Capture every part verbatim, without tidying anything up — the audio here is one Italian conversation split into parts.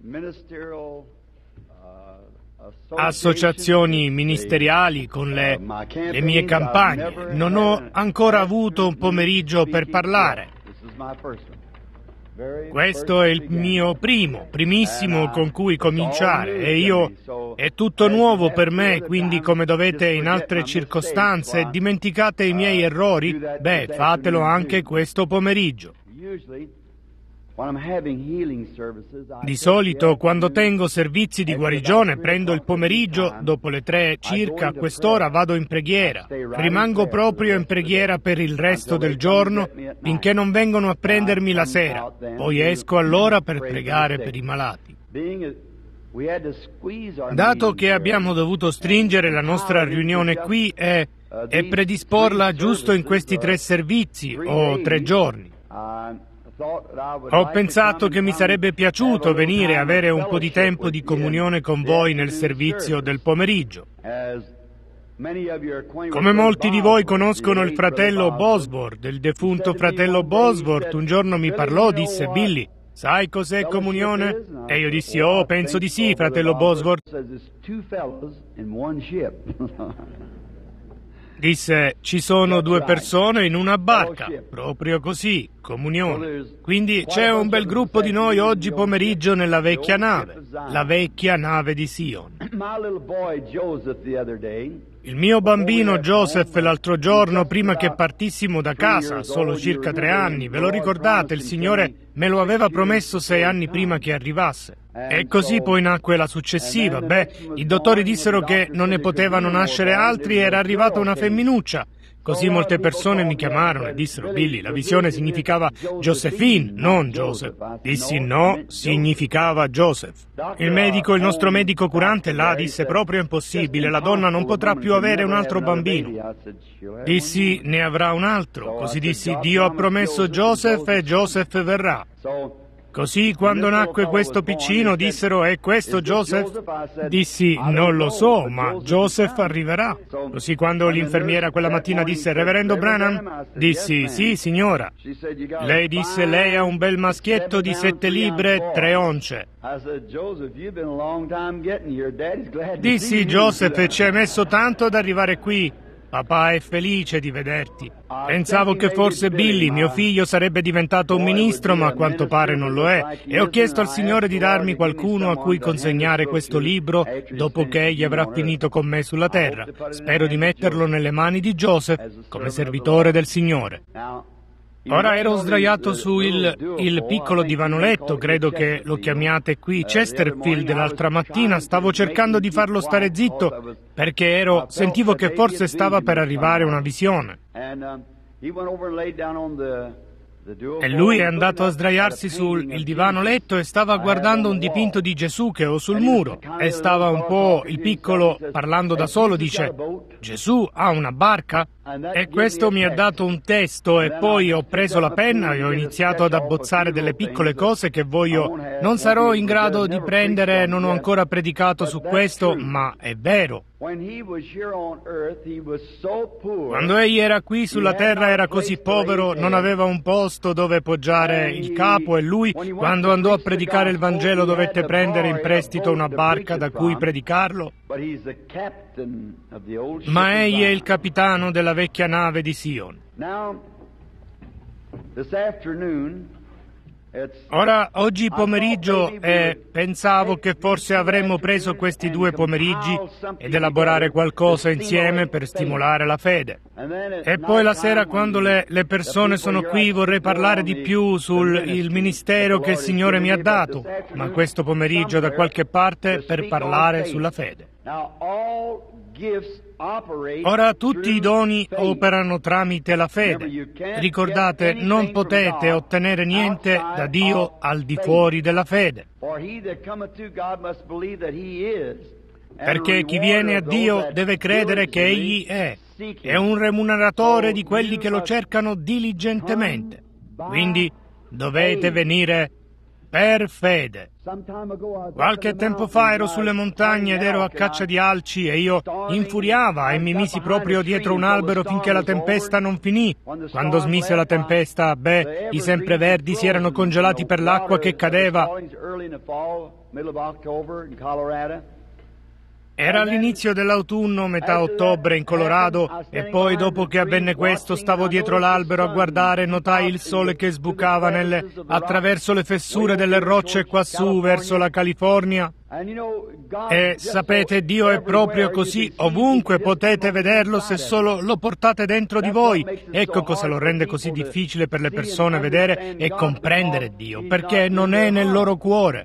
associazioni ministeriali, con le, le mie campagne. Non ho ancora avuto un pomeriggio per parlare. Questo è il mio primo, primissimo con cui cominciare e io è tutto nuovo per me, quindi come dovete in altre circostanze dimenticate i miei errori, beh, fatelo anche questo pomeriggio. Di solito quando tengo servizi di guarigione prendo il pomeriggio, dopo le tre circa a quest'ora vado in preghiera. Rimango proprio in preghiera per il resto del giorno finché non vengono a prendermi la sera. Poi esco allora per pregare per i malati. Dato che abbiamo dovuto stringere la nostra riunione qui e, e predisporla giusto in questi tre servizi o tre giorni, ho pensato che mi sarebbe piaciuto venire e avere un po' di tempo di comunione con voi nel servizio del pomeriggio. Come molti di voi conoscono il fratello Bosworth, il defunto fratello Bosworth, un giorno mi parlò, disse: Billy, sai cos'è comunione? E io dissi: oh, penso di sì, fratello Bosworth. Disse: ci sono due persone in una barca, proprio così, comunione. Quindi c'è un bel gruppo di noi oggi pomeriggio nella vecchia nave, la vecchia nave di Sion. Il mio bambino Joseph l'altro giorno, prima che partissimo da casa, solo circa tre anni, ve lo ricordate, il Signore me lo aveva promesso sei anni prima che arrivasse. E così poi nacque la successiva. Beh, i dottori dissero che non ne potevano nascere altri e era arrivata una femminuccia. Così molte persone mi chiamarono e dissero: Billy, la visione significava Josephine, non Joseph. Dissi: no, significava Joseph. Il medico, il nostro medico curante là disse: proprio impossibile, la donna non potrà più avere un altro bambino. Dissi: ne avrà un altro. Così dissi: Dio ha promesso Joseph e Joseph verrà. Così quando nacque questo piccino dissero: è questo Joseph? Dissi: non lo so, ma Joseph arriverà. Così quando l'infermiera quella mattina disse: Reverendo Branham? Dissi: sì, signora. Lei disse: lei ha un bel maschietto di sette libbre e tre once. Dissi: Joseph, ci hai messo tanto ad arrivare qui. Papà è felice di vederti. Pensavo che forse Billy, mio figlio, sarebbe diventato un ministro, ma a quanto pare non lo è. E ho chiesto al Signore di darmi qualcuno a cui consegnare questo libro dopo che egli avrà finito con me sulla terra. Spero di metterlo nelle mani di Joseph come servitore del Signore. Ora ero sdraiato su il, il piccolo divano letto, credo che lo chiamiate qui Chesterfield. L'altra mattina stavo cercando di farlo stare zitto perché ero, sentivo che forse stava per arrivare una visione. E lui è andato a sdraiarsi sul il divano letto e stava guardando un dipinto di Gesù che ho sul muro. E stava un po', il piccolo, parlando da solo, dice: Gesù ha una barca? E questo mi ha dato un testo e poi ho preso la penna e ho iniziato ad abbozzare delle piccole cose che voglio. Non sarò in grado di prendere, non ho ancora predicato su questo, ma è vero. Quando egli era qui sulla terra era così povero, non aveva un posto dove poggiare il capo e lui, quando andò a predicare il Vangelo, dovette prendere in prestito una barca da cui predicarlo. Ma egli è il capitano della vecchia nave di Sion. Ora, oggi pomeriggio, eh, pensavo che forse avremmo preso questi due pomeriggi ed elaborare qualcosa insieme per stimolare la fede. E poi la sera, quando le, le persone sono qui, vorrei parlare di più sul il ministero che il Signore mi ha dato, ma questo pomeriggio da qualche parte per parlare sulla fede. Ora tutti i doni operano tramite la fede. Ricordate, non potete ottenere niente da Dio al di fuori della fede. Perché chi viene a Dio deve credere che Egli è. È un remuneratore di quelli che lo cercano diligentemente. Quindi dovete venire per fede. Qualche tempo fa ero sulle montagne ed ero a caccia di alci e io infuriava e mi misi proprio dietro un albero finché la tempesta non finì. Quando smise la tempesta, beh, i sempreverdi si erano congelati per l'acqua che cadeva. Era all'inizio dell'autunno, metà ottobre, in Colorado, e poi dopo che avvenne questo stavo dietro l'albero a guardare e notai il sole che sbucava nelle, attraverso le fessure delle rocce quassù verso la California. E sapete, Dio è proprio così, ovunque potete vederlo se solo lo portate dentro di voi. Ecco cosa lo rende così difficile per le persone vedere e comprendere Dio, perché non è nel loro cuore.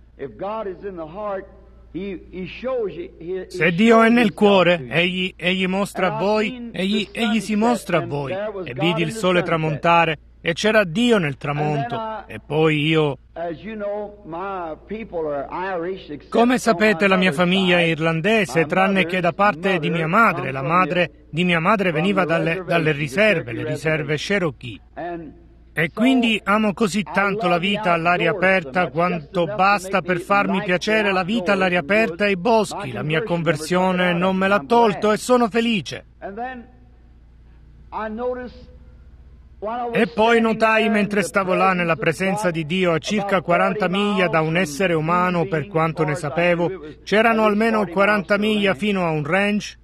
Se Dio è nel cuore, egli, egli mostra a voi, egli, egli si mostra a voi. E vidi il sole tramontare, e c'era Dio nel tramonto. E poi io... Come sapete, la mia famiglia è irlandese, tranne che da parte di mia madre. La madre di mia madre veniva dalle, dalle riserve, le riserve Cherokee. E quindi amo così tanto la vita all'aria aperta quanto basta per farmi piacere la vita all'aria aperta e i boschi. La mia conversione non me l'ha tolto e sono felice. E poi notai mentre stavo là nella presenza di Dio a circa quaranta miglia da un essere umano, per quanto ne sapevo, c'erano almeno quaranta miglia fino a un ranch.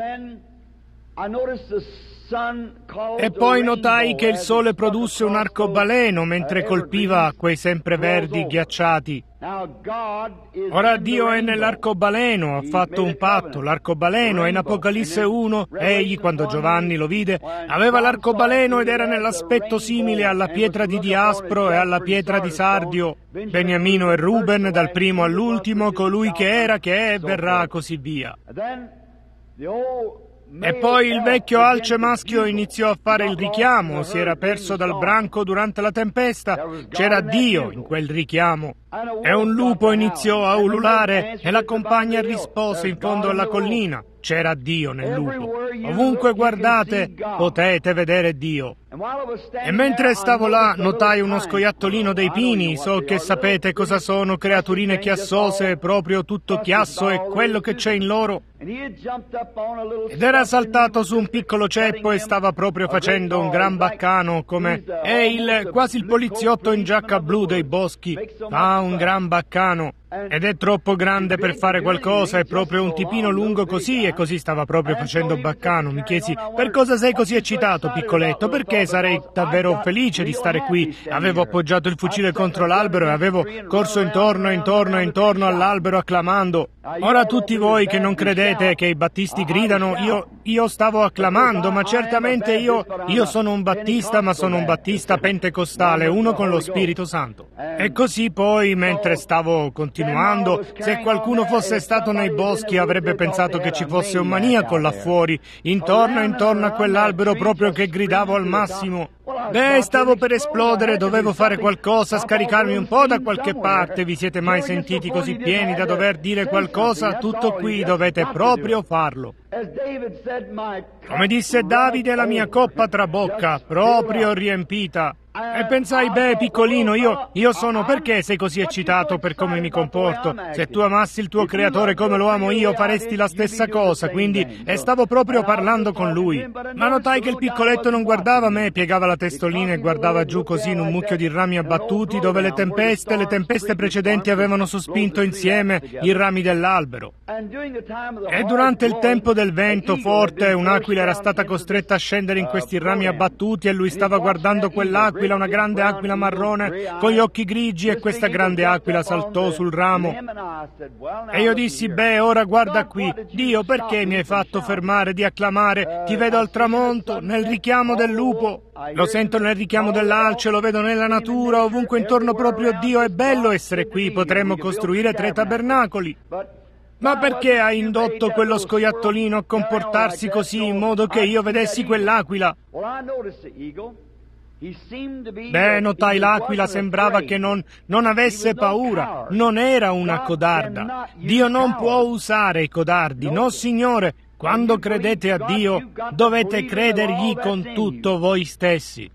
E poi notai che il sole produsse un arcobaleno mentre colpiva quei sempreverdi ghiacciati. Ora Dio è nell'arcobaleno, ha fatto un patto, l'arcobaleno è in Apocalisse uno, egli, quando Giovanni lo vide, aveva l'arcobaleno ed era nell'aspetto simile alla pietra di diaspro e alla pietra di sardio. Beniamino e Ruben, dal primo all'ultimo, colui che era, che è e verrà, così via. E poi il vecchio alce maschio iniziò a fare il richiamo, si era perso dal branco durante la tempesta, c'era Dio in quel richiamo. E un lupo iniziò a ululare e la compagna rispose in fondo alla collina, c'era Dio nel lupo. Ovunque guardate potete vedere Dio. E mentre stavo là notai uno scoiattolino dei pini, so che sapete cosa sono, creaturine chiassose, proprio tutto chiasso e quello che c'è in loro. Ed era saltato su un piccolo ceppo e stava proprio facendo un gran baccano, come è il, quasi il poliziotto in giacca blu dei boschi, fa un gran baccano. Ed è troppo grande per fare qualcosa, è proprio un tipino lungo così, e così stava proprio facendo baccano. Mi chiesi, per cosa sei così eccitato, piccoletto? Perché sarei davvero felice di stare qui. Avevo appoggiato il fucile contro l'albero e avevo corso intorno e intorno e intorno all'albero acclamando. Ora tutti voi che non credete che i battisti gridano, io, io stavo acclamando, ma certamente io, io sono un battista, ma sono un battista pentecostale, uno con lo Spirito Santo. E così poi, mentre stavo continuando, se qualcuno fosse stato nei boschi avrebbe pensato che ci fosse un maniaco là fuori, intorno e intorno a quell'albero proprio che gridavo al massimo. Beh, stavo per esplodere, dovevo fare qualcosa, scaricarmi un po' da qualche parte. Vi siete mai sentiti così pieni da dover dire qualcosa? Tutto qui, dovete proprio farlo. Come disse Davide, la mia coppa trabocca, proprio riempita. E pensai, beh, piccolino, io, io sono, perché sei così eccitato per come mi comporto? Se tu amassi il tuo creatore come lo amo io, faresti la stessa cosa, quindi, e stavo proprio parlando con lui. Ma notai che il piccoletto non guardava me, piegava la testolina e guardava giù così in un mucchio di rami abbattuti dove le tempeste, le tempeste precedenti avevano sospinto insieme i rami dell'albero. E durante il tempo del vento forte, un'aquila era stata costretta a scendere in questi rami abbattuti e lui stava guardando quell'aquila, una grande aquila marrone con gli occhi grigi, e questa grande aquila saltò sul ramo. E io dissi, beh, ora guarda qui, Dio, perché mi hai fatto fermare di acclamare? Ti vedo al tramonto, nel richiamo del lupo, lo sento nel richiamo dell'alce, lo vedo nella natura, ovunque intorno proprio Dio. È bello essere qui, potremmo costruire tre tabernacoli. Ma perché hai indotto quello scoiattolino a comportarsi così in modo che io vedessi quell'aquila? Beh, notai l'aquila, sembrava che non, non avesse paura, non era una codarda. Dio non può usare i codardi, no signore. Quando credete a Dio, dovete credergli con tutto voi stessi.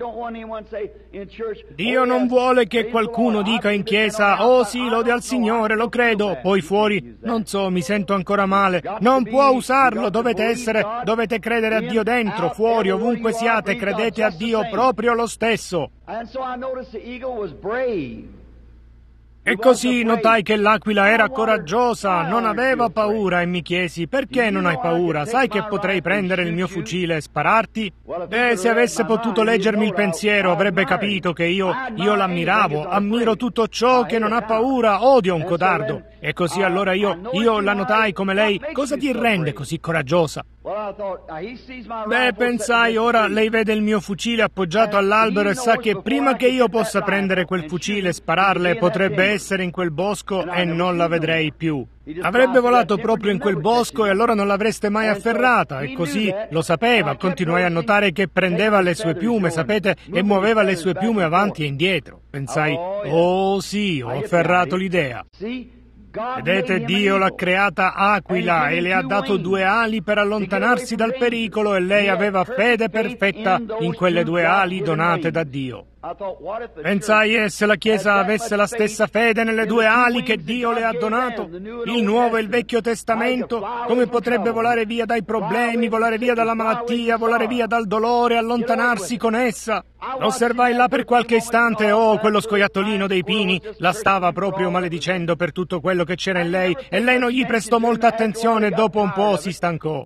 Dio non vuole che qualcuno dica in chiesa, oh sì, lode al Signore, lo credo, poi fuori, non so, mi sento ancora male. Non può usarlo, dovete essere, dovete credere a Dio dentro, fuori, ovunque siate, credete a Dio proprio lo stesso. E così notai che l'aquila era coraggiosa, non aveva paura e mi chiesi, perché non hai paura? Sai che potrei prendere il mio fucile e spararti? Beh, se avesse potuto leggermi il pensiero avrebbe capito che io, io l'ammiravo, ammiro tutto ciò che non ha paura, odio un codardo. E così allora io, io la notai come lei, cosa ti rende così coraggiosa? Beh, pensai, ora lei vede il mio fucile appoggiato all'albero e sa che prima che io possa prendere quel fucile e spararle potrebbe essere in quel bosco e non la vedrei più. Avrebbe volato proprio in quel bosco e allora non l'avreste mai afferrata, e così lo sapeva. Continuai a notare che prendeva le sue piume, sapete, e muoveva le sue piume avanti e indietro. Pensai, oh sì, ho afferrato l'idea. Vedete, Dio l'ha creata aquila e le ha dato due ali per allontanarsi dal pericolo, e lei aveva fede perfetta in quelle due ali donate da Dio. Pensai, e se la Chiesa avesse la stessa fede nelle due ali che Dio le ha donato, il Nuovo e il Vecchio Testamento, come potrebbe volare via dai problemi, volare via dalla malattia, volare via dal dolore, allontanarsi con essa? Osservai là per qualche istante, oh, quello scoiattolino dei pini la stava proprio maledicendo per tutto quello che c'era in lei, e lei non gli prestò molta attenzione e dopo un po' si stancò.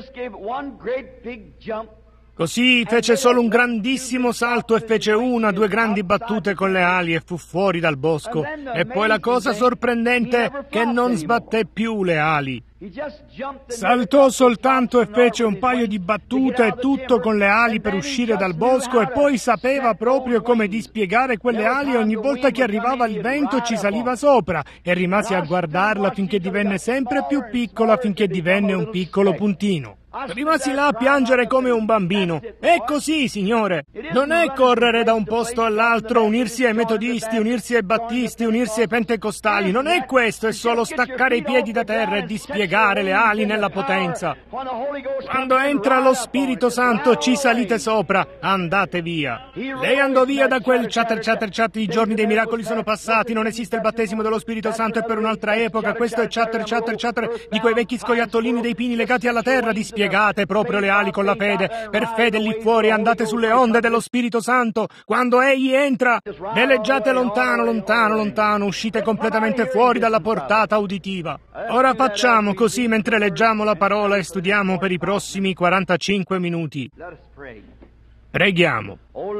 Così fece solo un grandissimo salto e fece una, due grandi battute con le ali e fu fuori dal bosco. E poi la cosa sorprendente è che non sbatté più le ali. Saltò soltanto e fece un paio di battute e tutto con le ali per uscire dal bosco, e poi sapeva proprio come dispiegare quelle ali, e ogni volta che arrivava il vento ci saliva sopra, e rimasi a guardarla finché divenne sempre più piccola, finché divenne un piccolo puntino. Rimasi là a piangere come un bambino. È così, Signore. Non è correre da un posto all'altro, unirsi ai metodisti, unirsi ai battisti, unirsi ai pentecostali. Non è questo, è solo staccare i piedi da terra e dispiegare le ali nella potenza. Quando entra lo Spirito Santo ci salite sopra, andate via. Lei andò via da quel chatter chatter chatter, i giorni dei miracoli sono passati, non esiste il battesimo dello Spirito Santo, è per un'altra epoca. Questo è chatter chatter chatter di quei vecchi scoiattolini dei pini legati alla terra. Dispiegate proprio le ali con la fede, per fede lì fuori andate sulle onde dello Spirito Santo. Quando Egli entra, veleggiate lontano, lontano, lontano, uscite completamente fuori dalla portata uditiva. Ora facciamo così mentre leggiamo la parola e studiamo per i prossimi quarantacinque minuti. Preghiamo.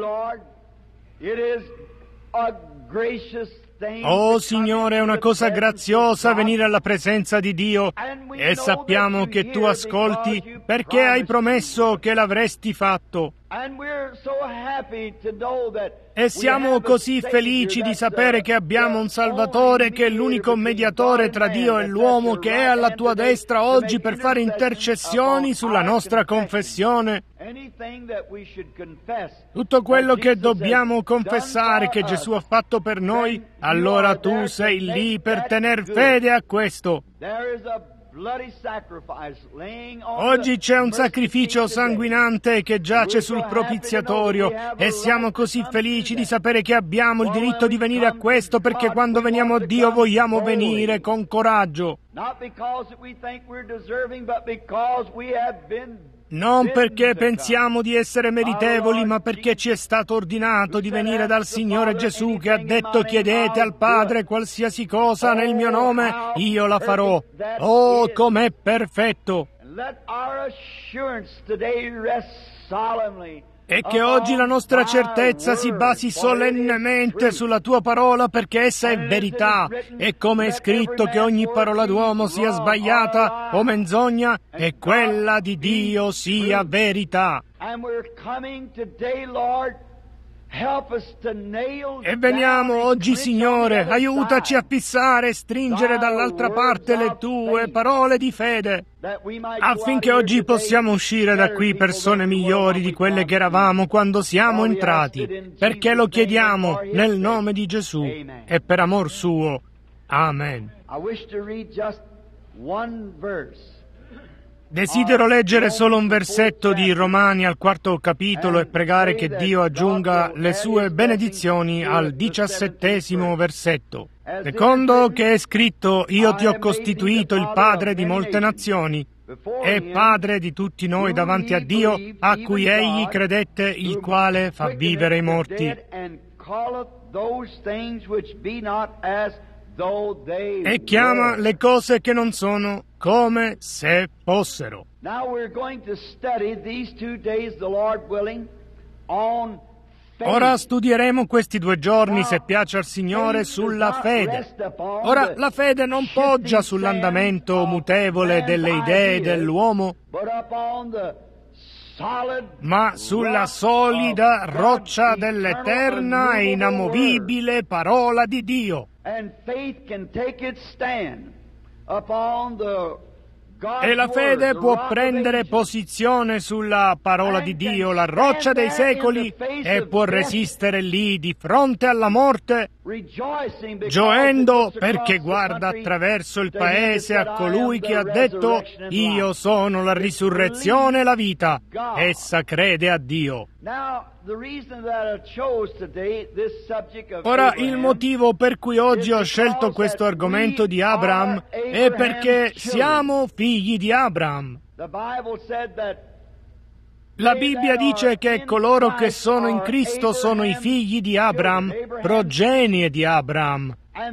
Oh Signore, è una cosa graziosa venire alla presenza di Dio, e sappiamo che Tu ascolti perché hai promesso che l'avresti fatto. E siamo così felici di sapere che abbiamo un Salvatore che è l'unico mediatore tra Dio e l'uomo, che è alla Tua destra oggi per fare intercessioni sulla nostra confessione. Tutto quello che dobbiamo confessare che Gesù ha fatto per noi, allora Tu sei lì per tener fede a questo. Oggi c'è un sacrificio sanguinante che giace sul propiziatorio, e siamo così felici di sapere che abbiamo il diritto di venire a questo, perché quando veniamo a Dio vogliamo venire con coraggio. Non perché pensiamo di essere meritevoli, ma perché ci è stato ordinato di venire dal Signore Gesù, che ha detto: chiedete al Padre qualsiasi cosa nel mio nome, io la farò. Oh, com'è perfetto! E che oggi la nostra certezza si basi solennemente sulla Tua parola, perché essa è verità. E come è scritto che ogni parola d'uomo sia sbagliata o menzogna, e quella di Dio sia verità. E veniamo oggi, Signore, aiutaci a fissare e stringere dall'altra parte le Tue parole di fede, affinché oggi possiamo uscire da qui persone migliori di quelle che eravamo quando siamo entrati, perché lo chiediamo nel nome di Gesù e per amor suo. Amen. Desidero leggere solo un versetto di Romani al quarto capitolo e pregare che Dio aggiunga le sue benedizioni al diciassettesimo versetto. Secondo che è scritto, io ti ho costituito il padre di molte nazioni e padre di tutti noi davanti a Dio, a cui egli credette, il quale fa vivere i morti e chiama le cose che non sono come se fossero. Ora studieremo questi due giorni, se piace al Signore, sulla fede. Ora, la fede non poggia sull'andamento mutevole delle idee dell'uomo, ma sulla solida roccia dell'eterna e inamovibile parola di Dio. E la fede può prendere posizione sulla parola di Dio, la roccia dei secoli, e può resistere lì di fronte alla morte, gioendo perché guarda attraverso il paese a colui che ha detto: io sono la risurrezione e la vita. Essa crede a Dio. Ora, il motivo per cui oggi ho scelto questo argomento di Abraham è perché siamo figli di Abraham. La Bibbia dice che coloro che sono in Cristo sono i figli di Abraham, progenie di Abraham.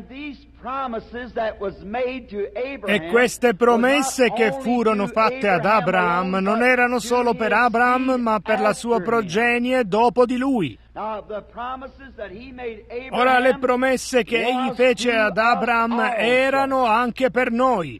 E queste promesse che furono fatte ad Abraham non erano solo per Abraham, ma per la sua progenie dopo di lui. Ora, le promesse che egli fece ad Abraham erano anche per noi.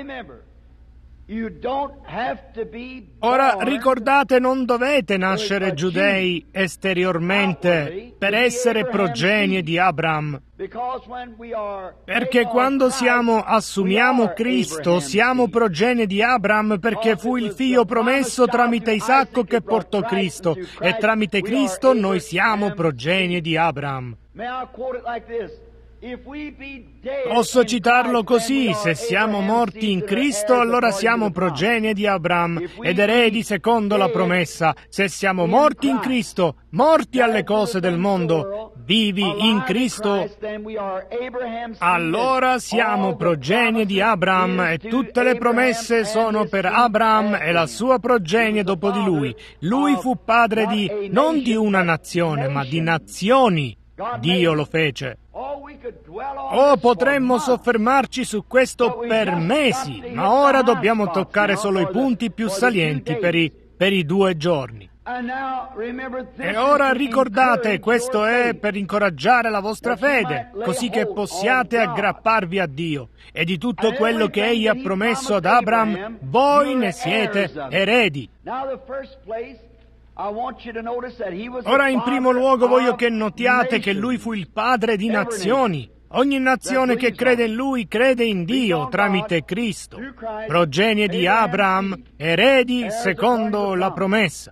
Ora, ricordate, non dovete nascere giudei esteriormente per essere progenie di Abraham, perché quando siamo, assumiamo Cristo, siamo progenie di Abraham, perché fu il figlio promesso tramite Isacco che portò Cristo, e tramite Cristo noi siamo progenie di Abraham. Posso citarlo così: se siamo morti in Cristo, allora siamo progenie di Abraham ed eredi secondo la promessa. Se siamo morti in Cristo, morti alle cose del mondo, vivi in Cristo, allora siamo progenie di Abraham e tutte le promesse sono per Abraham e la sua progenie dopo di lui. Lui fu padre di, non di una nazione, ma di nazioni. Dio lo fece. Oh, potremmo soffermarci su questo per mesi, ma ora dobbiamo toccare solo i punti più salienti per i, per i due giorni. E ora ricordate, questo è per incoraggiare la vostra fede, così che possiate aggrapparvi a Dio. E di tutto quello che Egli ha promesso ad Abraham, voi ne siete eredi. Ora, in primo luogo, voglio che notiate che lui fu il padre di nazioni. Ogni nazione che crede in lui crede in Dio tramite Cristo. Progenie di Abraham, eredi secondo la promessa.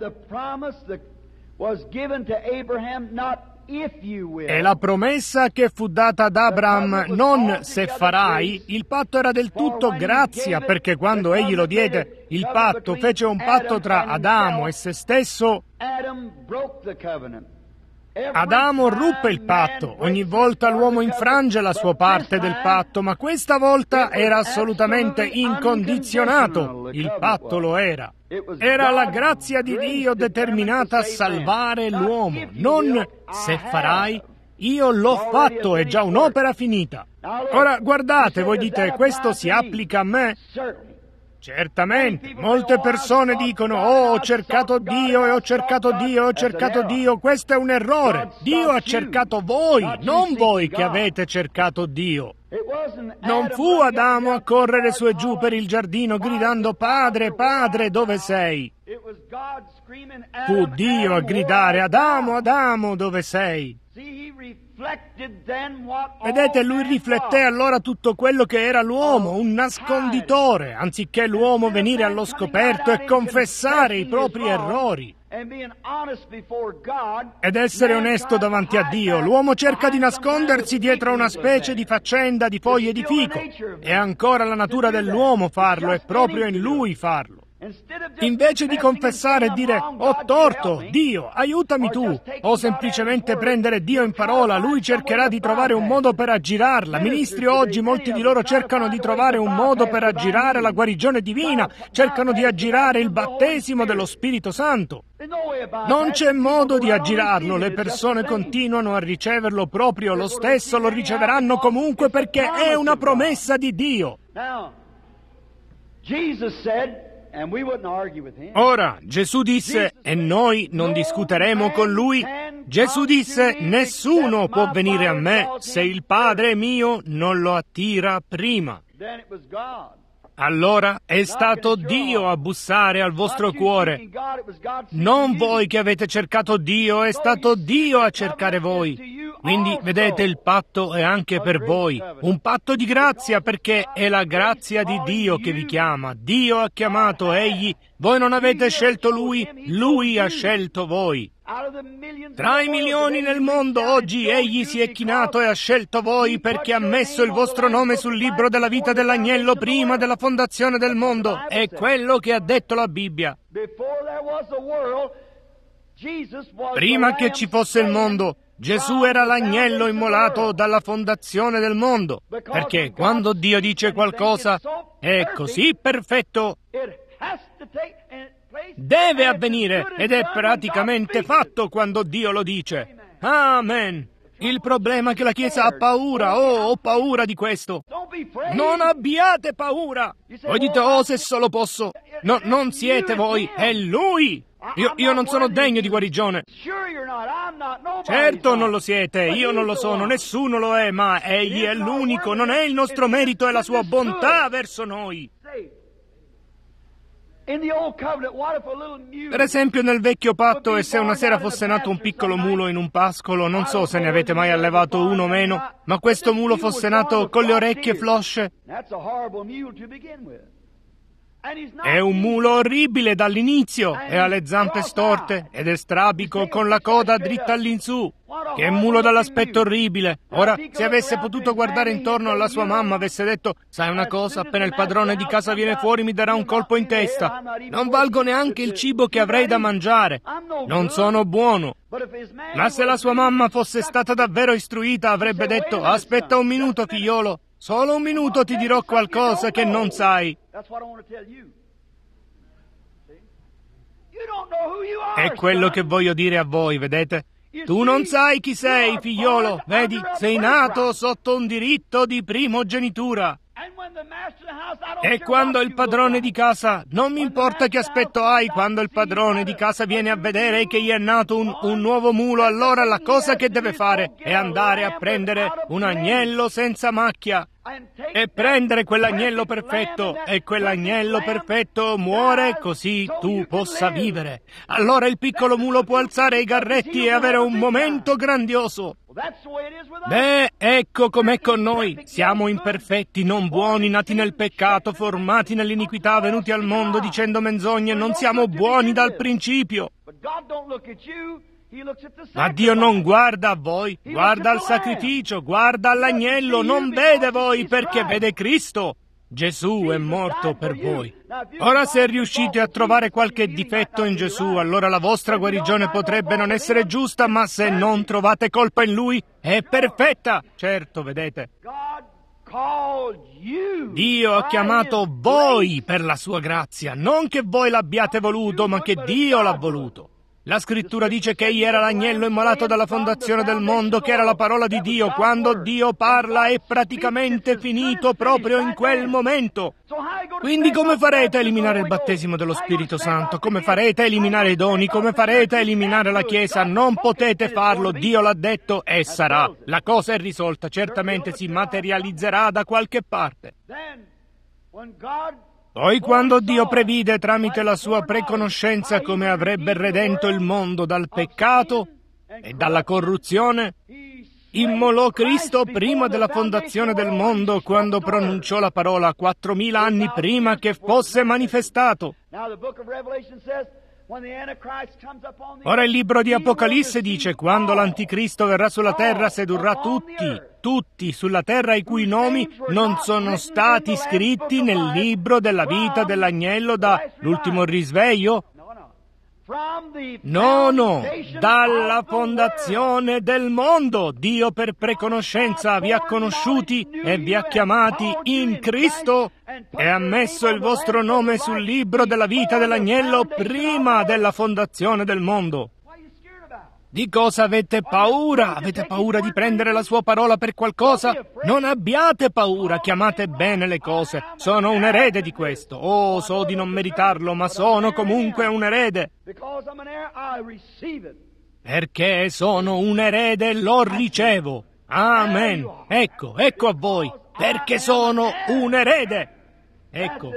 E la promessa che fu data ad Abraham, non se farai, il patto era del tutto grazia, perché quando egli lo diede, il patto fece un patto tra Adamo e se stesso. Adamo ruppe il patto. Ogni volta l'uomo infrange la sua parte del patto, ma questa volta era assolutamente incondizionato. Il patto lo era. Era la grazia di Dio determinata a salvare l'uomo, non se farai. Io l'ho fatto, è già un'opera finita. Ora guardate, voi dite, questo si applica a me? Certamente, molte persone dicono: oh, ho cercato Dio e ho cercato Dio e ho cercato Dio. Questo è un errore. Dio ha cercato voi, non voi che avete cercato Dio. Non fu Adamo a correre su e giù per il giardino gridando: Padre, Padre, dove sei? Fu Dio a gridare: Adamo, Adamo, dove sei? Vedete, lui rifletté allora tutto quello che era l'uomo, un nasconditore, anziché l'uomo venire allo scoperto e confessare i propri errori. ed essere onesto davanti a Dio. L'uomo cerca di nascondersi dietro a una specie di faccenda di foglie di fico. È ancora la natura dell'uomo farlo, è proprio in lui farlo. Invece di confessare e dire «Ho torto, Dio, aiutami tu», o semplicemente prendere Dio in parola, lui cercherà di trovare un modo per aggirarla. Ministri oggi, molti di loro cercano di trovare un modo per aggirare la guarigione divina, cercano di aggirare il battesimo dello Spirito Santo. Non c'è modo di aggirarlo, le persone continuano a riceverlo proprio lo stesso, lo riceveranno comunque perché è una promessa di Dio. Ora, Gesù disse, e noi non discuteremo con lui, Gesù disse, nessuno può venire a me se il Padre mio non lo attira prima. Allora è stato Dio a bussare al vostro cuore. Non voi che avete cercato Dio, è stato Dio a cercare voi. Quindi, vedete, il patto è anche per voi. Un patto di grazia, perché è la grazia di Dio che vi chiama. Dio ha chiamato egli. Voi non avete scelto Lui, Lui ha scelto voi. Tra i milioni nel mondo oggi egli si è chinato e ha scelto voi perché ha messo il vostro nome sul libro della vita dell'agnello prima della fondazione del mondo. È quello che ha detto la Bibbia. Prima che ci fosse il mondo, Gesù era l'agnello immolato dalla fondazione del mondo. Perché quando Dio dice qualcosa è così perfetto, deve avvenire ed è praticamente fatto quando Dio lo dice. Amen. Il problema è che la Chiesa ha paura. Oh, ho paura di questo. Non abbiate paura. Voi dite, oh, se solo posso. No, non siete voi, è Lui. Io, io non sono degno di guarigione. Certo non lo siete, io non lo sono, nessuno lo è, ma Egli è l'unico, non è il nostro merito, è la sua bontà verso noi. Per esempio nel vecchio patto, e se una sera fosse nato un piccolo mulo in un pascolo, non so se ne avete mai allevato uno o meno, ma questo mulo fosse nato con le orecchie flosce, è un mulo orribile dall'inizio, e ha le zampe storte, ed è strabico con la coda dritta all'insù. Che mulo dall'aspetto orribile! Ora, se avesse potuto guardare intorno alla sua mamma, avesse detto, sai una cosa, appena il padrone di casa viene fuori mi darà un colpo in testa. Non valgo neanche il cibo che avrei da mangiare. Non sono buono. Ma se la sua mamma fosse stata davvero istruita, avrebbe detto, aspetta un minuto, figliolo. Solo un minuto ti dirò qualcosa che non sai. È quello che voglio dire a voi, vedete? Tu non sai chi sei, figliolo. Vedi, sei nato sotto un diritto di primogenitura. E quando il padrone di casa, non mi importa che aspetto hai, quando il padrone di casa viene a vedere che gli è nato un, un nuovo mulo, allora la cosa che deve fare è andare a prendere un agnello senza macchia e prendere quell'agnello perfetto, e quell'agnello perfetto muore così tu possa vivere. Allora il piccolo mulo può alzare i garretti e avere un momento grandioso. Beh, ecco com'è con noi. Siamo imperfetti, non buoni, nati nel peccato, formati nell'iniquità, venuti al mondo dicendo menzogne, non siamo buoni dal principio. Ma Dio non guarda a voi, guarda al sacrificio, guarda all'agnello, non vede voi perché vede Cristo. Gesù è morto per voi. Ora se riuscite a trovare qualche difetto in Gesù, allora la vostra guarigione potrebbe non essere giusta, ma se non trovate colpa in Lui, è perfetta. Certo, vedete. Dio ha chiamato voi per la sua grazia, non che voi l'abbiate voluto, ma che Dio l'ha voluto. La scrittura dice che egli era l'agnello immolato dalla fondazione del mondo, che era la parola di Dio. Quando Dio parla è praticamente finito proprio in quel momento. Quindi come farete a eliminare il battesimo dello Spirito Santo? Come farete a eliminare i doni? Come farete a eliminare la Chiesa? Non potete farlo, Dio l'ha detto e sarà. La cosa è risolta, certamente si materializzerà da qualche parte. Poi quando Dio previde tramite la sua preconoscenza come avrebbe redento il mondo dal peccato e dalla corruzione, immolò Cristo prima della fondazione del mondo, quando pronunciò la parola quattromila anni prima che fosse manifestato. Ora il libro di Apocalisse dice: quando l'Anticristo verrà sulla terra, sedurrà tutti, tutti sulla terra i cui nomi non sono stati scritti nel libro della vita dell'agnello da l'ultimo risveglio. No, no, dalla fondazione del mondo Dio per preconoscenza vi ha conosciuti e vi ha chiamati in Cristo e ha messo il vostro nome sul libro della vita dell'agnello prima della fondazione del mondo. Di cosa avete paura? Avete paura di prendere la sua parola per qualcosa? Non abbiate paura, chiamate bene le cose. Sono un erede di questo. Oh, so di non meritarlo, ma sono comunque un erede. Perché sono un erede, lo ricevo. Amen. Ecco, ecco a voi. Perché sono un erede. Ecco.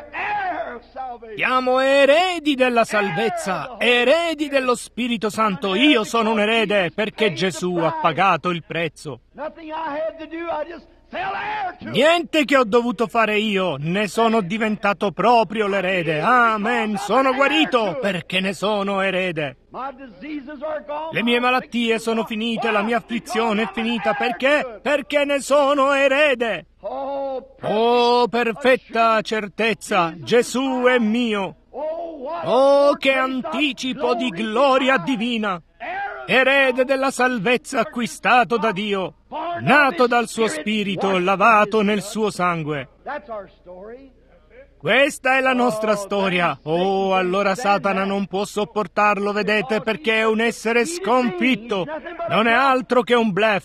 Siamo eredi della salvezza, eredi dello Spirito Santo. Io sono un erede perché Gesù ha pagato il prezzo. Niente che ho dovuto fare io, ne sono diventato proprio l'erede. Amen, sono guarito perché ne sono erede. Le mie malattie sono finite, la mia afflizione è finita. Perché? Perché ne sono erede. Oh, perfetta certezza, Gesù è mio. Oh, che anticipo di gloria divina. Erede della salvezza acquistato da Dio, nato dal suo spirito, lavato nel suo sangue. Questa è la nostra storia. Oh, allora Satana non può sopportarlo, vedete, perché è un essere sconfitto. Non è altro che un bluff.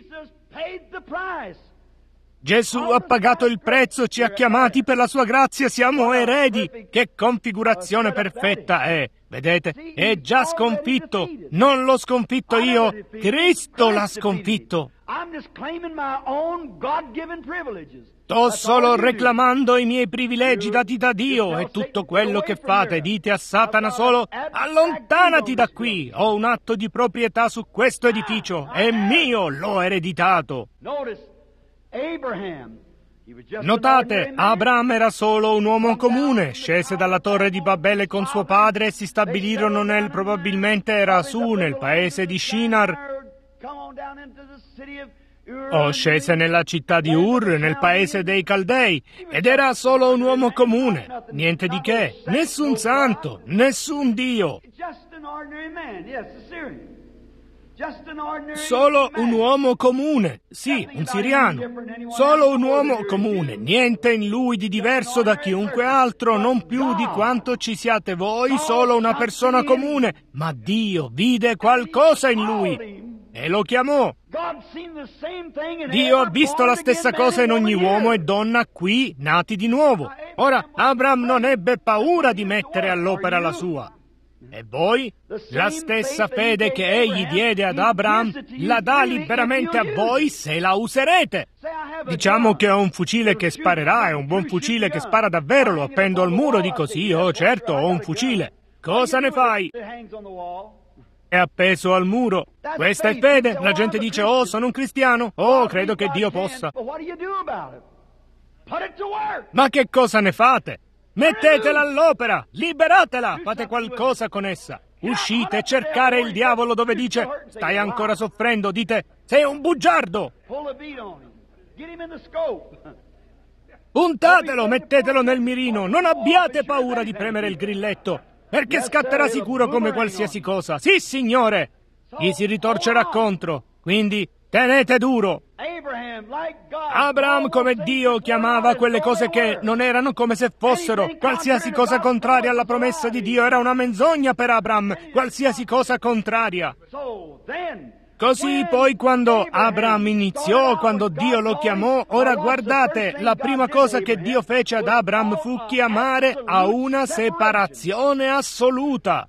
Gesù ha pagato il prezzo, ci ha chiamati per la sua grazia, siamo eredi. Che configurazione perfetta è. Vedete, è già sconfitto. Non l'ho sconfitto io, Cristo l'ha sconfitto. Sto solo reclamando i miei privilegi dati da Dio e tutto quello che fate. Dite a Satana solo: allontanati da qui, ho un atto di proprietà su questo edificio, è mio, l'ho ereditato. Notate, Abram era solo un uomo comune, scese dalla torre di Babele con suo padre e si stabilirono nel, probabilmente era su, nel paese di Shinar, o scese nella città di Ur, nel paese dei Caldei, ed era solo un uomo comune, niente di che, nessun santo, nessun Dio. Solo un uomo comune, sì, un siriano, solo un uomo comune, niente in lui di diverso da chiunque altro, non più di quanto ci siate voi, solo una persona comune, ma Dio vide qualcosa in lui e lo chiamò. Dio ha visto la stessa cosa in ogni uomo e donna qui, nati di nuovo. Ora, Abram non ebbe paura di mettere all'opera la sua. E voi? La stessa fede che egli diede ad Abram la dà liberamente a voi se la userete. Diciamo che ho un fucile che sparerà, è un buon fucile che spara davvero, lo appendo al muro, dico sì, oh certo, ho un fucile. Cosa ne fai? È appeso al muro. Questa è fede. La gente dice: oh, sono un cristiano, oh, credo che Dio possa. Ma che cosa ne fate? Mettetela all'opera, liberatela, fate qualcosa con essa. Uscite e cercare il diavolo dove dice: stai ancora soffrendo, dite: sei un bugiardo. Puntatelo, mettetelo nel mirino, non abbiate paura di premere il grilletto, perché scatterà sicuro come qualsiasi cosa. Sì, signore, gli si ritorcerà contro, quindi tenete duro. Abraham, come Dio chiamava quelle cose che non erano come se fossero. Qualsiasi cosa contraria alla promessa di Dio era una menzogna per Abraham. Qualsiasi cosa contraria. Così poi quando Abraham iniziò, quando Dio lo chiamò, ora guardate, la prima cosa che Dio fece ad Abraham fu chiamare a una separazione assoluta.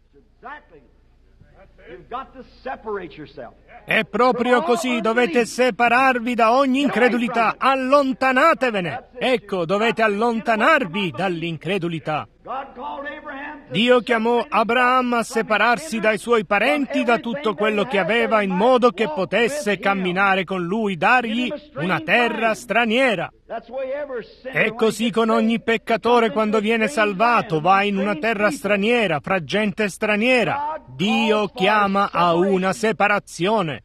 È proprio così, dovete separarvi da ogni incredulità, allontanatevene. Ecco, dovete allontanarvi dall'incredulità. Dio chiamò Abramo a separarsi dai suoi parenti, da tutto quello che aveva, in modo che potesse camminare con lui, dargli una terra straniera. È così con ogni peccatore quando viene salvato, va in una terra straniera, fra gente straniera. Dio chiama a una separazione.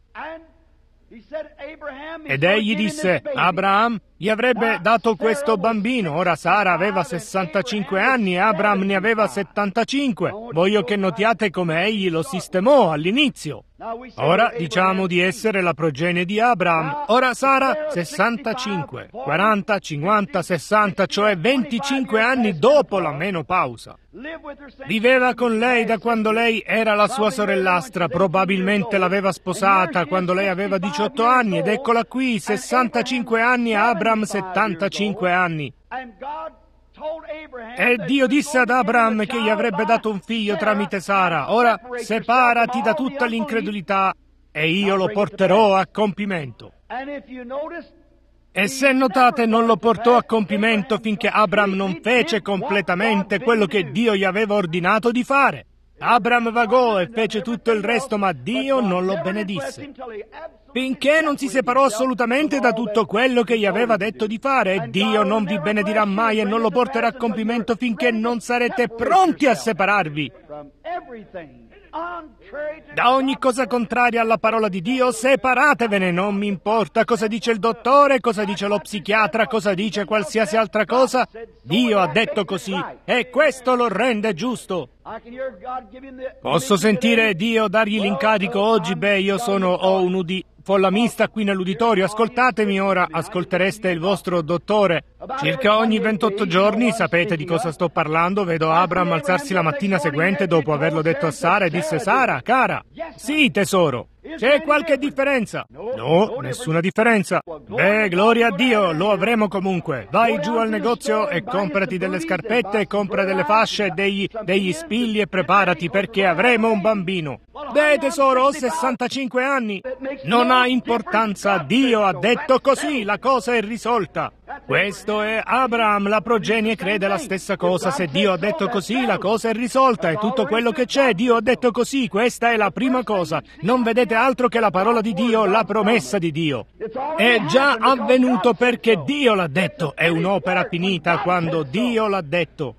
Ed egli disse, Abraham gli avrebbe dato questo bambino. Ora Sara aveva sessantacinque anni e Abraham ne aveva settantacinque. Voglio che notiate come egli lo sistemò all'inizio. Ora diciamo di essere la progenie di Abraham. Ora Sara sessantacinque, quaranta, cinquanta, sessanta, cioè venticinque anni dopo la menopausa. Viveva con lei da quando lei era la sua sorellastra, probabilmente l'aveva sposata quando lei aveva diciotto anni, ed eccola qui, sessantacinque anni, Abraham settantacinque anni. E Dio disse ad Abraham che gli avrebbe dato un figlio tramite Sara. Ora separati da tutta l'incredulità e io lo porterò a compimento. E se notate, non lo portò a compimento finché Abraham non fece completamente quello che Dio gli aveva ordinato di fare. Abraham vagò e fece tutto il resto, ma Dio non lo benedisse. Finché non si separò assolutamente da tutto quello che gli aveva detto di fare, e Dio non vi benedirà mai e non lo porterà a compimento finché non sarete pronti a separarvi da ogni cosa contraria alla parola di Dio. Separatevene, non mi importa cosa dice il dottore, cosa dice lo psichiatra, cosa dice qualsiasi altra cosa. Dio ha detto così e questo lo rende giusto. Posso sentire Dio dargli l'incarico oggi? Beh, io sono ho un udì follamista qui nell'uditorio. Ascoltatemi ora, ascoltereste il vostro dottore. Circa ogni ventotto giorni, sapete di cosa sto parlando, vedo Abraham alzarsi la mattina seguente dopo averlo detto a Sara e disse, Sara, cara, sì tesoro, c'è qualche differenza? No, nessuna differenza. Beh, gloria a Dio, lo avremo comunque. Vai giù al negozio e comprati delle scarpette, e compra delle fasce, degli, degli spilli e preparati perché avremo un bambino. Beh, tesoro, ho sessantacinque anni. Non ha importanza, Dio ha detto così, la cosa è risolta. Questo è Abraham, la progenie crede la stessa cosa. Se Dio ha detto così, la cosa è risolta, è tutto quello che c'è. Dio ha detto così, questa è la prima cosa. Non vedete altro che la parola di Dio, la promessa di Dio. È già avvenuto perché Dio l'ha detto. È un'opera finita quando Dio l'ha detto.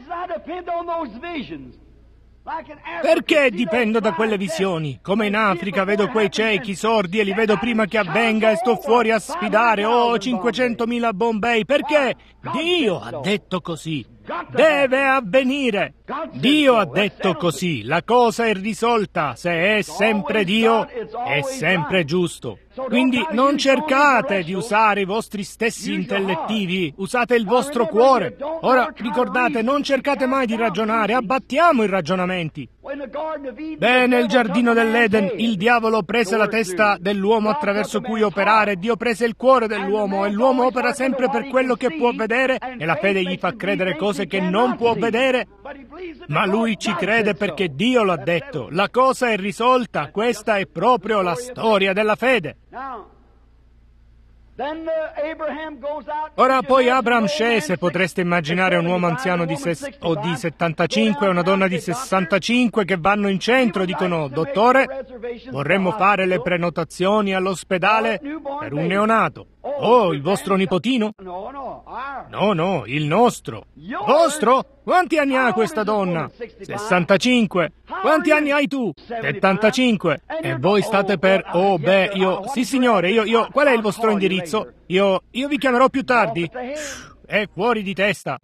Perché dipendo da quelle visioni? Come in Africa vedo quei ciechi sordi e li vedo prima che avvenga e sto fuori a sfidare. Oh, cinquecentomila Bombay. Perché? Dio ha detto così. Deve avvenire. Dio ha detto così. La cosa è risolta. Se è sempre Dio, è sempre giusto. Quindi non cercate di usare i vostri stessi intellettivi, usate il vostro cuore. Ora, ricordate, non cercate mai di ragionare, abbattiamo i ragionamenti. Beh, nel giardino dell'Eden il diavolo prese la testa dell'uomo attraverso cui operare, Dio prese il cuore dell'uomo e l'uomo opera sempre per quello che può vedere e la fede gli fa credere cose che non può vedere, ma lui ci crede perché Dio l'ha detto. La cosa è risolta, questa è proprio la storia della fede. Ora poi Abraham scese, potreste immaginare un uomo anziano di, ses- o di settantacinque e una donna di sessantacinque che vanno in centro e dicono, dottore, vorremmo fare le prenotazioni all'ospedale per un neonato. Oh, il vostro nipotino? No, no, il nostro. Vostro? Quanti anni ha questa donna? sessantacinque. Quanti anni hai tu? settantacinque. E voi state per... Oh, beh, io... Sì, signore, io... io... Qual è il vostro indirizzo? Io... Io vi chiamerò più tardi. È fuori di testa.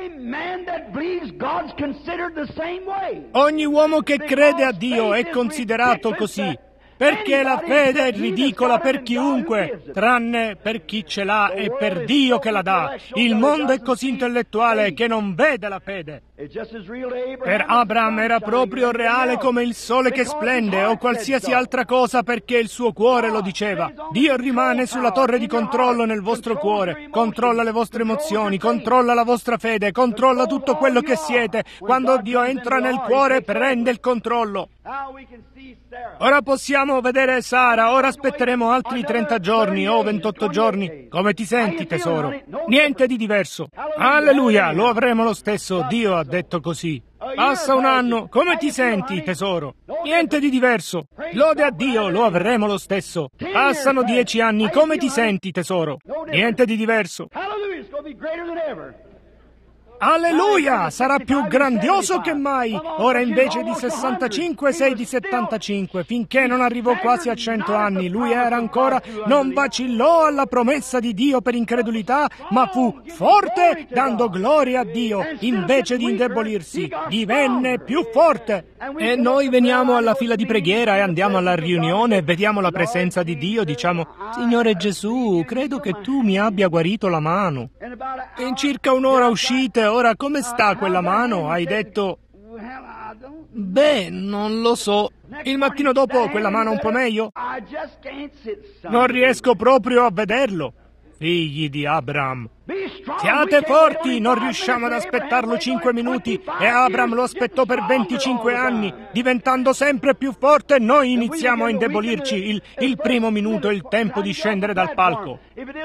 Ogni uomo che crede a Dio è considerato così. Perché la fede è ridicola per chiunque, tranne per chi ce l'ha e per Dio che la dà. Il mondo è così intellettuale che non vede la fede. Per Abraham era proprio reale come il sole che splende o qualsiasi altra cosa perché il suo cuore lo diceva. Dio rimane sulla torre di controllo nel vostro cuore, controlla le vostre emozioni, controlla la vostra fede, controlla tutto quello che siete. Quando Dio entra nel cuore prende il controllo. Ora possiamo vedere Sara, ora aspetteremo altri trenta giorni o ventotto giorni. Come ti senti, tesoro? Niente di diverso. Alleluia, lo avremo lo stesso, Dio ha detto così. Passa un anno, come ti senti, tesoro? Niente di diverso. Lode a Dio, lo avremo lo stesso. Passano dieci anni, come ti senti, tesoro? Niente di diverso. Alleluia! Sarà più grandioso che mai! Ora invece di sessantacinque sei di settantacinque. Finché non arrivò quasi a cento anni, lui era ancora, non vacillò alla promessa di Dio per incredulità, ma fu forte dando gloria a Dio. Invece di indebolirsi, divenne più forte. E noi veniamo alla fila di preghiera e andiamo alla riunione e vediamo la presenza di Dio, diciamo: Signore Gesù, credo che tu mi abbia guarito la mano. In circa un'ora uscite. Ora, come sta quella mano? Hai detto: beh, non lo so. Il mattino dopo quella mano un po' meglio? Non riesco proprio a vederlo. Figli di Abram. Siate forti, non riusciamo ad aspettarlo cinque minuti e Abram lo aspettò per venticinque anni, diventando sempre più forte. Noi iniziamo a indebolirci. Il, il primo minuto è il tempo di scendere dal palco.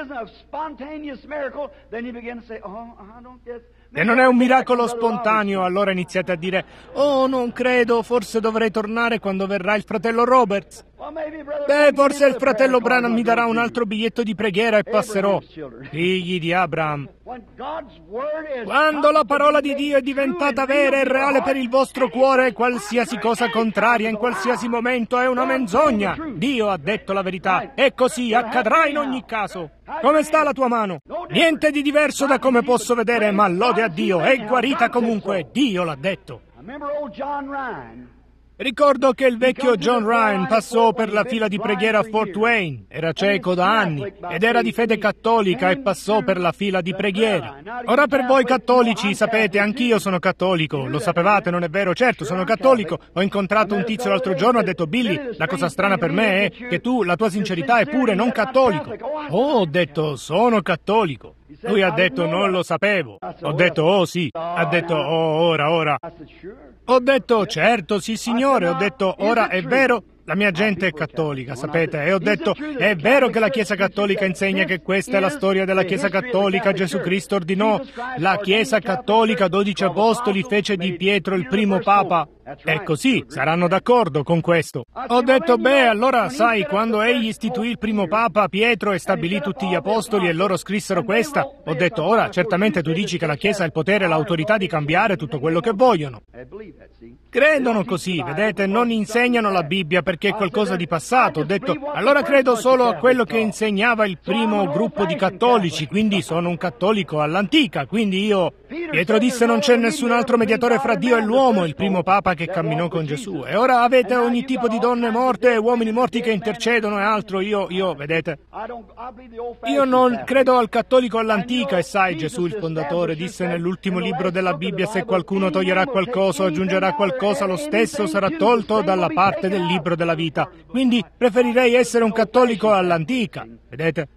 Se non è un miracolo spontaneo, allora iniziate a dire: oh, non credo, forse dovrei tornare quando verrà il fratello Roberts. Beh, forse il fratello Branham mi darà un altro biglietto di preghiera e passerò. Figli di Abraham. Quando la parola di Dio è diventata vera e reale per il vostro cuore, qualsiasi cosa contraria in qualsiasi momento è una menzogna. Dio ha detto la verità e così accadrà in ogni caso. Come sta la tua mano? Niente di diverso da come posso vedere, ma lode a Dio, è guarita comunque. Dio l'ha detto. Ricordo che il vecchio John Ryan passò per la fila di preghiera a Fort Wayne. Era cieco da anni ed era di fede cattolica e passò per la fila di preghiera. Ora per voi cattolici, sapete, anch'io sono cattolico. Lo sapevate, non è vero? Certo, sono cattolico. Ho incontrato un tizio l'altro giorno e ha detto: Billy, la cosa strana per me è che tu, la tua sincerità è pure non cattolico. Oh, ho detto, sono cattolico. Lui ha detto: non lo sapevo. Ho detto: oh sì. Ha detto: oh, ora, ora. Ho detto: certo, sì signore. Ho detto: ora è vero. La mia gente è cattolica, sapete, e ho detto: è vero che la Chiesa Cattolica insegna che questa è la storia della Chiesa Cattolica, Gesù Cristo ordinò. La Chiesa Cattolica, dodici apostoli, fece di Pietro il primo Papa. È così, saranno d'accordo con questo. Ho detto: beh, allora sai, quando egli istituì il primo Papa, Pietro, e stabilì tutti gli apostoli e loro scrissero questa, ho detto: ora, certamente tu dici che la Chiesa ha il potere e l'autorità di cambiare tutto quello che vogliono. Credono così, vedete, non insegnano la Bibbia perché è qualcosa di passato. Ho detto: allora credo solo a quello che insegnava il primo gruppo di cattolici, quindi sono un cattolico all'antica, quindi io... Pietro disse: non c'è nessun altro mediatore fra Dio e l'uomo, il primo Papa che camminò con Gesù. E ora avete ogni tipo di donne morte e uomini morti che intercedono e altro. Io, io, vedete, io non credo al cattolico all'antica. E sai, Gesù il fondatore disse nell'ultimo libro della Bibbia: se qualcuno toglierà qualcosa o aggiungerà qualcosa, lo stesso sarà tolto dalla parte del libro della vita. Quindi preferirei essere un cattolico all'antica, vedete?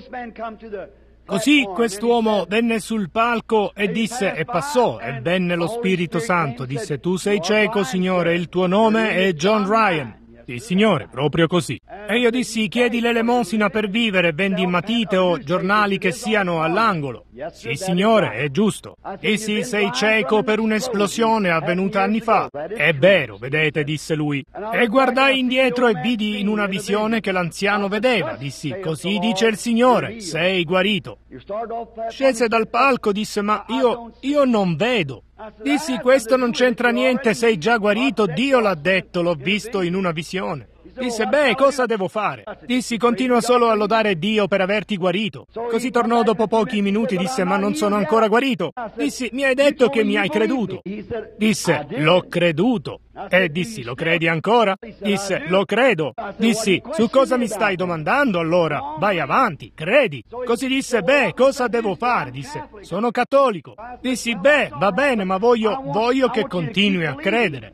Così quest'uomo venne sul palco e disse, e passò, e venne lo Spirito Santo, disse: tu sei cieco, Signore, il tuo nome è John Ryan. Sì, Signore, proprio così. E io dissi: chiedi l'elemosina per vivere, vendi matite o giornali che siano all'angolo. Sì, Signore, è giusto. Dissi: sei cieco per un'esplosione avvenuta anni fa. È vero, vedete, disse lui. E guardai indietro e vidi in una visione che l'anziano vedeva. Dissi: così dice il Signore, sei guarito. Scese dal palco, disse: ma io, io non vedo. Dissi: questo non c'entra niente, sei già guarito, Dio l'ha detto, l'ho visto in una visione. Disse: beh, cosa devo fare? Dissi: continua solo a lodare Dio per averti guarito. Così tornò dopo pochi minuti, disse: ma non sono ancora guarito. Dissi: mi hai detto che mi hai creduto. Disse: l'ho creduto. E dissi: lo credi ancora? Disse: lo credo. Dissi: su cosa mi stai domandando allora? Vai avanti, credi. Così disse: beh, cosa devo fare? Disse: sono cattolico. Dissi: beh, va bene, ma voglio, voglio che continui a credere.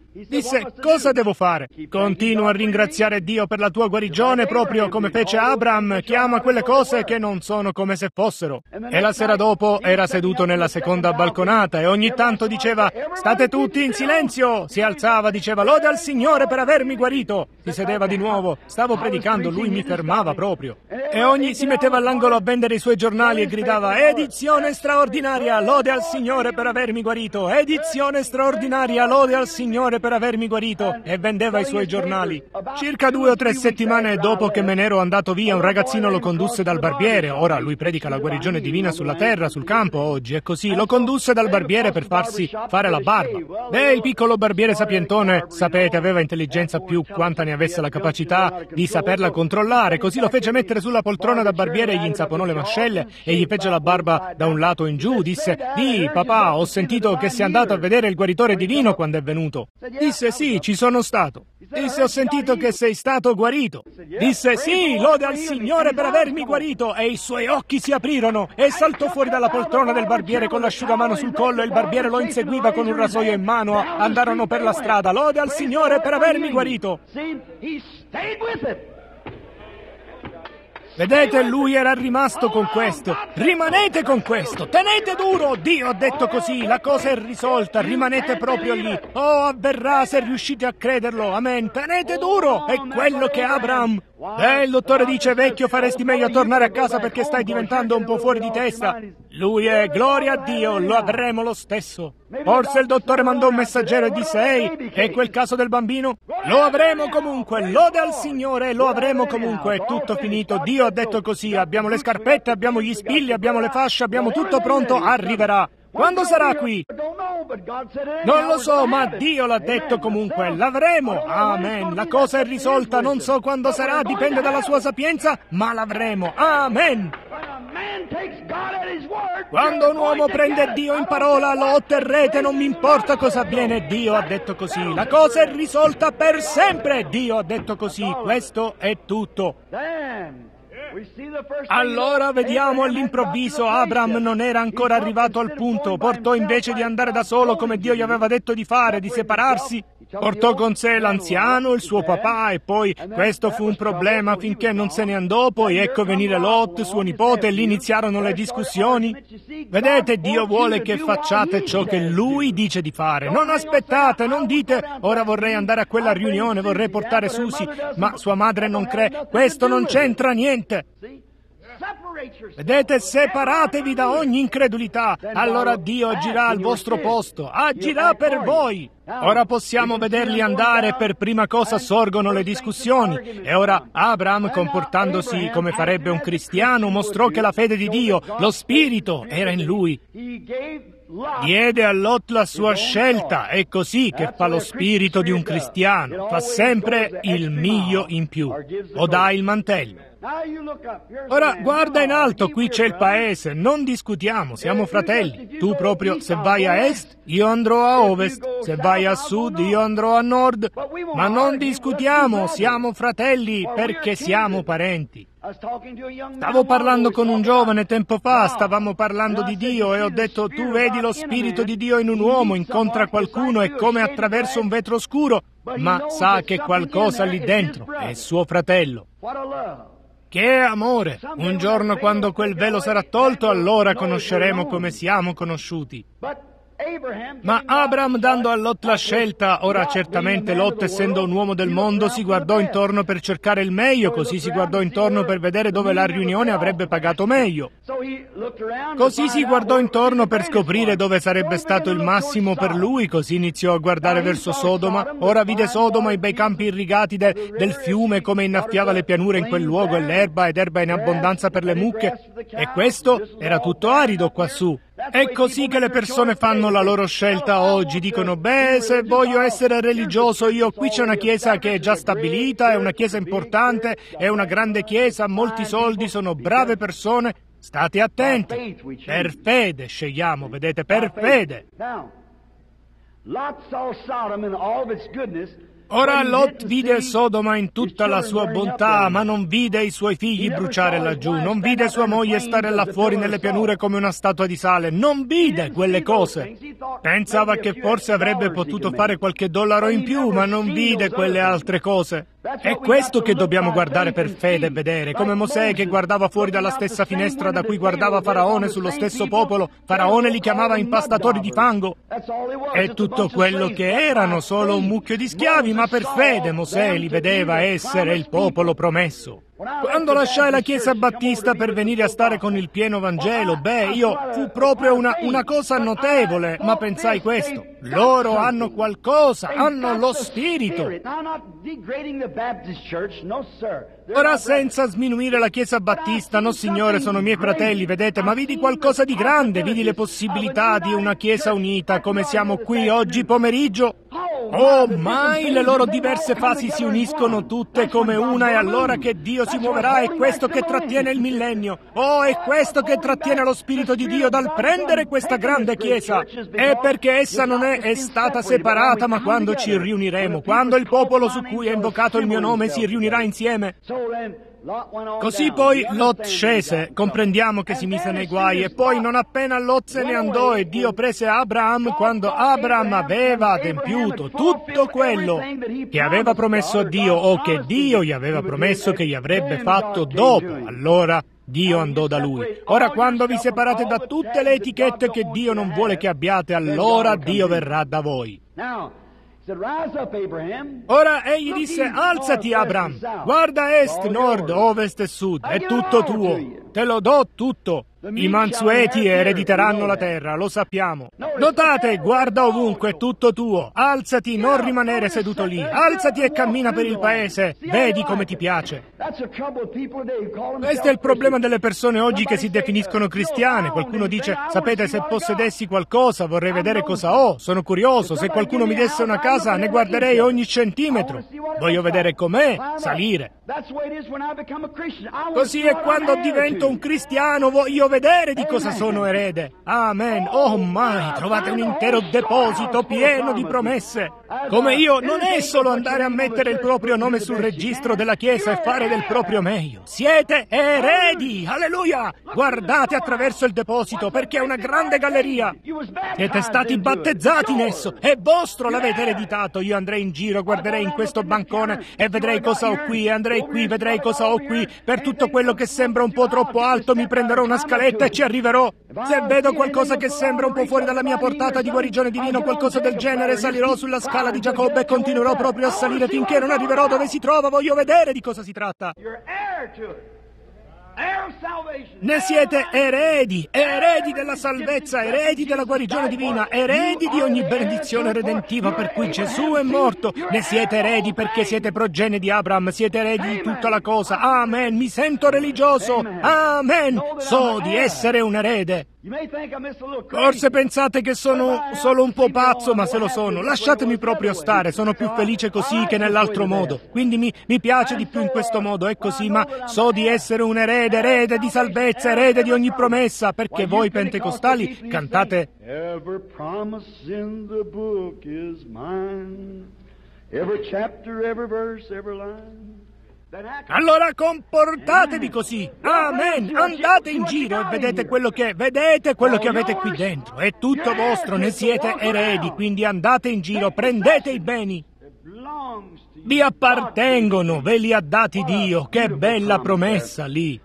Disse, cosa devo fare? Continuo a ringraziare Dio per la tua guarigione, proprio come fece Abram, che ama quelle cose che non sono come se fossero. E la sera dopo era seduto nella seconda balconata e ogni tanto diceva, state tutti in silenzio! Si alzava, diceva, lode al Signore per avermi guarito! Si sedeva di nuovo, stavo predicando, lui mi fermava proprio. E ogni si metteva all'angolo a vendere i suoi giornali e gridava, edizione straordinaria, lode al Signore per avermi guarito! Edizione straordinaria, lode al Signore per avermi guarito, e vendeva i suoi giornali. Circa due o tre settimane dopo che me ne ero andato via, un ragazzino lo condusse dal barbiere. Ora lui predica la guarigione divina sulla terra, sul campo oggi, e così lo condusse dal barbiere per farsi fare la barba. Beh, il piccolo barbiere sapientone, sapete, aveva intelligenza più quanta ne avesse la capacità di saperla controllare, così lo fece mettere sulla poltrona da barbiere e gli insaponò le mascelle e gli fece la barba da un lato in giù. Disse, di, papà, ho sentito che sei andato a vedere il guaritore divino quando è venuto. Disse, sì, ci sono stato. Disse, ho sentito che sei stato guarito. Disse, sì, lode al Signore per avermi guarito. E i suoi occhi si aprirono e saltò fuori dalla poltrona del barbiere con l'asciugamano sul collo e il barbiere lo inseguiva con un rasoio in mano. Andarono per la strada. Lode al Signore per avermi guarito. Vedete, lui era rimasto con questo. Rimanete con questo, tenete duro. Dio ha detto così, la cosa è risolta, rimanete proprio lì. Oh, avverrà se riuscite a crederlo, amen. Tenete duro, è quello che Abram. Eh, il dottore dice, vecchio, faresti meglio a tornare a casa perché stai diventando un po' fuori di testa. Lui è, gloria a Dio, lo avremo lo stesso. Forse il dottore mandò un messaggero e disse, ehi, è quel caso del bambino? Lo avremo comunque, lode al Signore, lo avremo comunque, è tutto finito. Dio ha detto così, abbiamo le scarpette, abbiamo gli spilli, abbiamo le fasce, abbiamo tutto pronto, arriverà. Quando sarà qui? Non lo so, ma Dio l'ha detto comunque, l'avremo. Amen. La cosa è risolta, non so quando sarà, dipende dalla sua sapienza, ma l'avremo. Amen. Quando un uomo prende Dio in parola, lo otterrete, non mi importa cosa avviene, Dio ha detto così. La cosa è risolta per sempre, Dio ha detto così. Questo è tutto. Allora vediamo all'improvviso Abram non era ancora arrivato al punto, portò invece di andare da solo come Dio gli aveva detto di fare, di separarsi, portò con sé l'anziano, il suo papà, e poi questo fu un problema finché non se ne andò, poi ecco venire Lot, suo nipote, e lì iniziarono le discussioni. Vedete, Dio vuole che facciate ciò che Lui dice di fare. Non aspettate, non dite, ora vorrei andare a quella riunione, vorrei portare Susi, ma sua madre non crede. Questo non c'entra niente. Vedete, separatevi da ogni incredulità, allora Dio agirà al vostro posto, agirà per voi. Ora possiamo vederli andare e per prima cosa sorgono le discussioni. E ora Abram, comportandosi come farebbe un cristiano, mostrò che la fede di Dio, lo Spirito, era in lui. Diede a Lot la sua scelta, è così che fa lo spirito di un cristiano, fa sempre il miglio in più, o dà il mantello. Ora guarda in alto, qui c'è il paese, non discutiamo, siamo fratelli. Tu proprio, se vai a est, io andrò a ovest, se vai a sud, io andrò a nord, ma non discutiamo, siamo fratelli perché siamo parenti. Stavo parlando con un giovane tempo fa, stavamo parlando di Dio e ho detto, tu vedi lo Spirito di Dio in un uomo, incontra qualcuno, è come attraverso un vetro scuro, ma sa che qualcosa lì dentro è suo fratello. Che amore! Un giorno quando quel velo sarà tolto, allora conosceremo come siamo conosciuti. Ma Abram, dando a Lot la scelta, ora certamente Lot, essendo un uomo del mondo, si guardò intorno per cercare il meglio, così si guardò intorno per vedere dove la riunione avrebbe pagato meglio. Così si guardò intorno per scoprire dove sarebbe stato il massimo per lui, così iniziò a guardare verso Sodoma. Ora vide Sodoma, i bei campi irrigati de, del fiume, come innaffiava le pianure in quel luogo, e l'erba ed erba in abbondanza per le mucche, e questo era tutto arido quassù. È così che le persone fanno la loro scelta oggi, dicono, beh, se voglio essere religioso io, qui c'è una chiesa che è già stabilita, è una chiesa importante, è una grande chiesa, ha molti soldi, sono brave persone, state attenti, per fede scegliamo, vedete, per fede. Ora Lot vide Sodoma in tutta la sua bontà, ma non vide i suoi figli bruciare laggiù, non vide sua moglie stare là fuori nelle pianure come una statua di sale, non vide quelle cose. Pensava che forse avrebbe potuto fare qualche dollaro in più, ma non vide quelle altre cose. È questo che dobbiamo guardare per fede e vedere, come Mosè che guardava fuori dalla stessa finestra da cui guardava Faraone sullo stesso popolo. Faraone li chiamava impastatori di fango. È tutto quello che erano, solo un mucchio di schiavi, ma per fede Mosè li vedeva essere il popolo promesso. Quando lasciai la Chiesa Battista per venire a stare con il pieno Vangelo, beh, io fu proprio una, una cosa notevole, ma pensai questo: loro hanno qualcosa, hanno lo spirito. Ora, senza sminuire la Chiesa Battista, no signore, sono miei fratelli, vedete, ma vidi qualcosa di grande, vidi le possibilità di una Chiesa unita, come siamo qui oggi pomeriggio. Oh, mai le loro diverse fasi si uniscono tutte come una, e allora che Dio si muoverà. È questo che trattiene il millennio. Oh, è questo che trattiene lo Spirito di Dio dal prendere questa grande Chiesa. È perché essa non è, è stata separata, ma quando ci riuniremo, quando il popolo su cui è invocato il mio nome si riunirà insieme. Così poi Lot scese, comprendiamo che si mise nei guai, e poi non appena Lot se ne andò e Dio prese Abraham, quando Abraham aveva adempiuto tutto quello che aveva promesso a Dio, o che Dio gli aveva promesso che gli avrebbe fatto dopo, allora Dio andò da lui. Ora, quando vi separate da tutte le etichette che Dio non vuole che abbiate, allora Dio verrà da voi. Ora egli disse: alzati, Abram, guarda a est, nord, ovest e sud, è tutto tuo, te lo do tutto. I mansueti erediteranno la terra, lo sappiamo. Notate, guarda ovunque, è tutto tuo. Alzati, non rimanere seduto lì. Alzati e cammina per il paese. Vedi come ti piace. Questo è il problema delle persone oggi che si definiscono cristiane. Qualcuno dice: sapete, se possedessi qualcosa vorrei vedere cosa ho. Sono curioso. Se qualcuno mi desse una casa ne guarderei ogni centimetro. Voglio vedere com'è, salire. Così è quando divento un cristiano, voglio vedere di cosa sono erede. Amen. Oh mai, trovate un intero deposito pieno di promesse. Come io, non è solo andare a mettere il proprio nome sul registro della Chiesa e fare del proprio meglio. Siete eredi. Alleluia. Guardate attraverso il deposito, perché è una grande galleria. Siete stati battezzati in esso. È vostro, l'avete ereditato. Io andrei in giro, guarderei in questo bancone e vedrei cosa ho qui, e andrei qui, vedrei cosa ho qui. Per tutto quello che sembra un po' troppo alto mi prenderò una scaletta e ci arriverò. Se vedo qualcosa che sembra un po' fuori dalla mia portata di guarigione divina o qualcosa del genere, salirò sulla scala di Giacobbe e continuerò proprio a salire finché non arriverò dove si trova. Voglio vedere di cosa si tratta. Ne siete eredi, eredi della salvezza, eredi della guarigione divina, eredi di ogni benedizione redentiva per cui Gesù è morto. Ne siete eredi perché siete progenie di Abraham, siete eredi di tutta la cosa. Amen, mi sento religioso. Amen, so di essere un erede. Forse pensate che sono solo un po' pazzo, ma se lo sono, lasciatemi proprio stare, sono più felice così che nell'altro modo. Quindi mi, mi piace di più in questo modo, è così, ma so di essere un erede, erede di salvezza, erede di ogni promessa, perché voi pentecostali cantate Every promise in the book is mine. Every chapter, every verse, every line. Allora comportatevi così. Amen. Andate in giro e vedete quello che vedete quello che avete qui dentro. È tutto vostro, ne siete eredi, quindi andate in giro, prendete i beni. Vi appartengono, ve li ha dati Dio. Che bella promessa lì.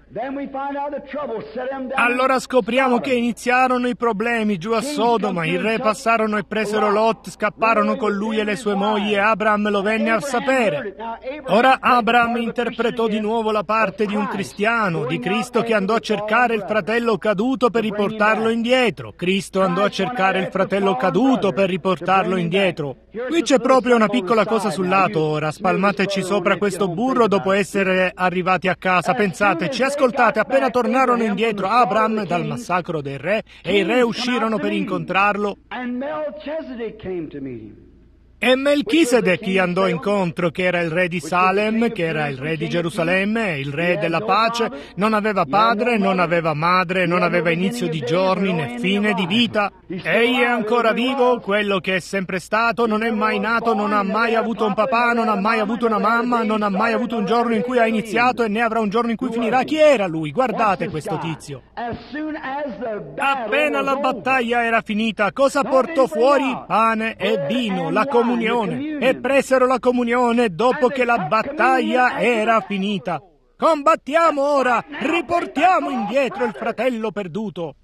Allora scopriamo che iniziarono i problemi giù a Sodoma. Il re passarono e presero Lot, scapparono con lui e le sue mogli, e Abraham lo venne a sapere. Ora Abraham interpretò di nuovo la parte di un cristiano, di Cristo che andò a cercare il fratello caduto per riportarlo indietro. Cristo andò a cercare il fratello caduto per riportarlo indietro. Qui c'è proprio una piccola cosa sul lato ora. Spalmateci sopra questo burro dopo essere arrivati a casa. Pensateci, ascoltate, appena tornarono indietro Abraham dal massacro del re e i re uscirono per incontrarlo. E Melchisedec gli andò incontro, che era il re di Salem, che era il re di Gerusalemme, il re della pace, non aveva padre, non aveva madre, non aveva inizio di giorni né fine di vita. Egli è ancora vivo, quello che è sempre stato, non è mai nato, non ha mai avuto un papà, non ha mai avuto una mamma, non ha mai avuto un giorno in cui ha iniziato e né avrà un giorno in cui finirà. Chi era lui? Guardate questo tizio. Appena la battaglia era finita, cosa portò fuori? Pane e vino, la comunione. E presero la comunione dopo che la battaglia era finita. Combattiamo ora, riportiamo indietro il fratello perduto.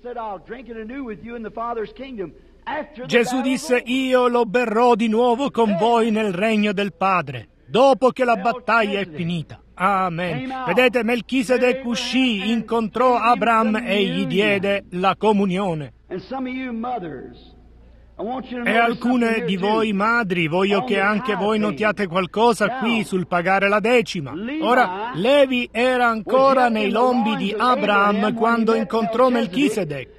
Gesù disse: io lo berrò di nuovo con voi nel regno del Padre, dopo che la battaglia è finita. Amen. Vedete, Melchisedec uscì, incontrò Abram e gli diede la comunione. E alcune di voi madri, voglio che anche voi notiate qualcosa qui sul pagare la decima. Ora, Levi era ancora nei lombi di Abraham quando incontrò Melchisedec.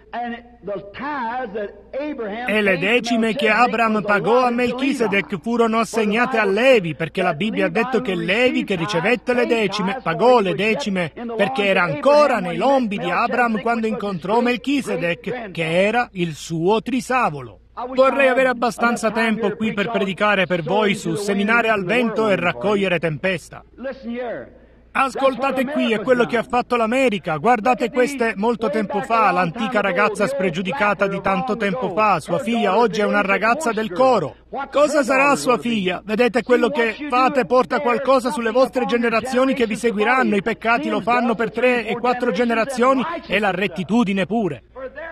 E le decime che Abram pagò a Melchisedec furono assegnate a Levi, perché la Bibbia ha detto che Levi, che ricevette le decime, pagò le decime perché era ancora nei lombi di Abram quando incontrò Melchisedec, che era il suo trisavolo. Vorrei avere abbastanza tempo qui per predicare per voi su seminare al vento e raccogliere tempesta. Ascoltate qui, è quello che ha fatto l'America. Guardate queste molto tempo fa, l'antica ragazza spregiudicata di tanto tempo fa. Sua figlia oggi è una ragazza del coro. Cosa sarà sua figlia? Vedete, quello che fate porta qualcosa sulle vostre generazioni che vi seguiranno. I peccati lo fanno per tre e quattro generazioni e la rettitudine pure.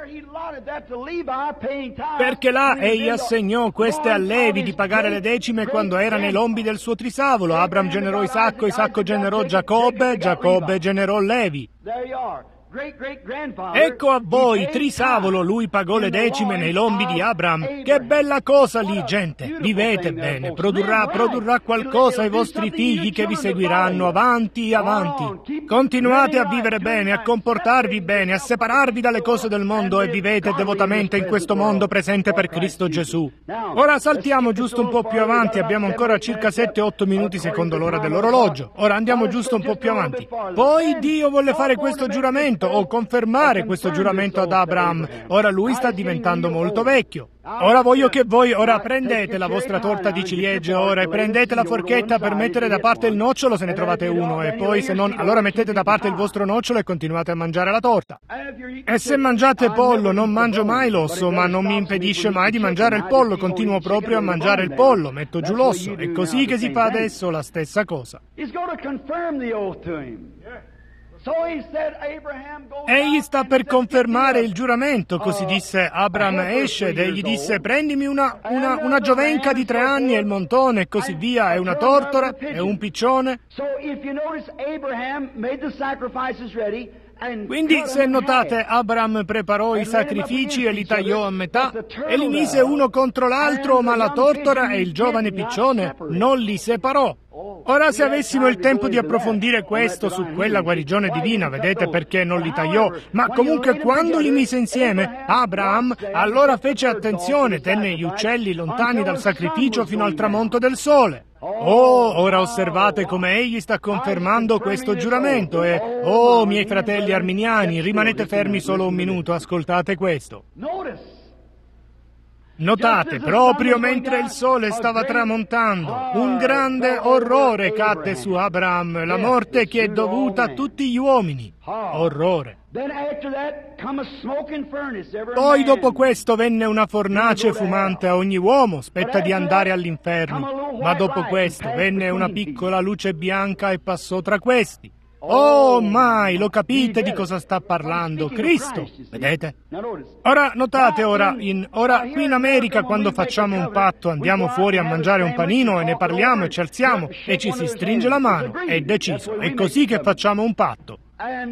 Perché là egli assegnò queste a Levi di pagare le decime quando era nei lombi del suo trisavolo. Abram generò Isacco, Isacco generò Giacobbe, Giacobbe generò Levi. Ecco a voi, trisavolo, lui pagò le decime nei lombi di Abram. Che bella cosa lì, gente. Vivete bene, produrrà, produrrà qualcosa ai vostri figli che vi seguiranno avanti, avanti. Continuate a vivere bene, a comportarvi bene, a separarvi dalle cose del mondo e vivete devotamente in questo mondo presente per Cristo Gesù. Ora saltiamo giusto un po' più avanti, abbiamo ancora circa sette otto minuti secondo l'ora dell'orologio. Ora andiamo giusto un po' più avanti. Poi Dio volle fare questo giuramento, o confermare questo giuramento ad Abraham. Ora lui sta diventando molto vecchio. Ora voglio che voi ora prendete la vostra torta di ciliegie ora e prendete la forchetta per mettere da parte il nocciolo se ne trovate uno, e poi se non, allora mettete da parte il vostro nocciolo e continuate a mangiare la torta. E se mangiate pollo, non mangio mai l'osso, ma non mi impedisce mai di mangiare il pollo, continuo proprio a mangiare il pollo, metto giù l'osso. È così che si fa adesso, la stessa cosa. Egli sta per confermare il giuramento, così disse Abram esce ed egli disse: prendimi una, una, una giovenca di tre anni e il montone e così via, e una tortora e un piccione. Quindi, se notate, Abram preparò i sacrifici e li tagliò a metà e li mise uno contro l'altro, ma la tortora e il giovane piccione non li separò. Ora, se avessimo il tempo di approfondire questo su quella guarigione divina, vedete perché non li tagliò, ma comunque quando li mise insieme, Abraham allora fece attenzione, tenne gli uccelli lontani dal sacrificio fino al tramonto del sole. Oh, ora osservate come egli sta confermando questo giuramento e, oh, miei fratelli arminiani, rimanete fermi solo un minuto, ascoltate questo. Notate, proprio mentre il sole stava tramontando, un grande orrore cadde su Abraham, la morte che è dovuta a tutti gli uomini. Orrore. Poi dopo questo venne una fornace fumante a ogni uomo, spetta di andare all'inferno. Ma dopo questo venne una piccola luce bianca e passò tra questi. Oh, mai, lo capite di cosa sta parlando? Cristo, vedete? Ora, notate, ora, in, ora, qui in America quando facciamo un patto andiamo fuori a mangiare un panino e ne parliamo e ci alziamo e ci si stringe la mano, è deciso, è così che facciamo un patto.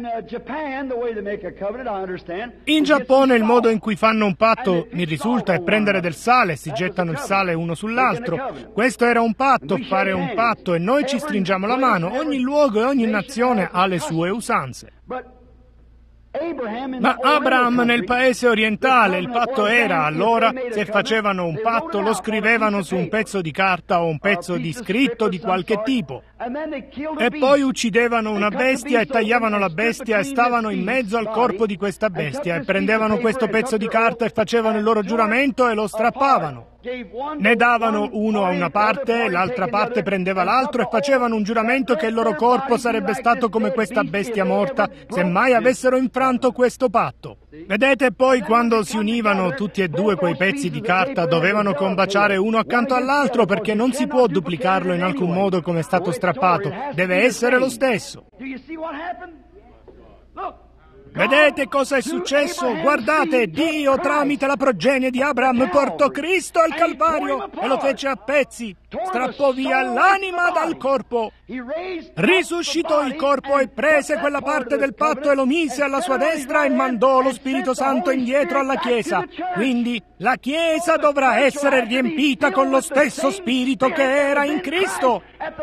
In Giappone il modo in cui fanno un patto, mi risulta, è prendere del sale, si gettano il sale uno sull'altro. Questo era un patto, fare un patto, e noi ci stringiamo la mano. Ogni luogo e ogni nazione ha le sue usanze. Ma Abraham nel paese orientale, il patto era, allora, se facevano un patto lo scrivevano su un pezzo di carta o un pezzo di scritto di qualche tipo. E poi uccidevano una bestia e tagliavano la bestia e stavano in mezzo al corpo di questa bestia e prendevano questo pezzo di carta e facevano il loro giuramento e lo strappavano. Ne davano uno a una parte e l'altra parte prendeva l'altro e facevano un giuramento che il loro corpo sarebbe stato come questa bestia morta se mai avessero infranto questo patto. Vedete, poi quando si univano tutti e due quei pezzi di carta dovevano combaciare uno accanto all'altro perché non si può duplicarlo in alcun modo come è stato strappato, deve essere lo stesso. Vedete cosa è successo? Guardate, Dio tramite la progenie di Abraham portò Cristo al Calvario e lo fece a pezzi, strappò via l'anima dal corpo, risuscitò il corpo e prese quella parte del patto e lo mise alla sua destra e mandò lo Spirito Santo indietro alla Chiesa. Quindi la Chiesa dovrà essere riempita con lo stesso Spirito che era in Cristo.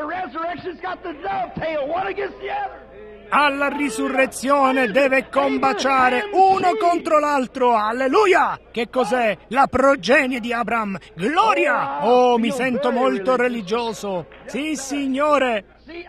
Alla risurrezione deve combaciare uno contro l'altro. Alleluia! Che cos'è? La progenie di Abraham. Gloria! Oh, mi sento molto religioso. Sì, Signore.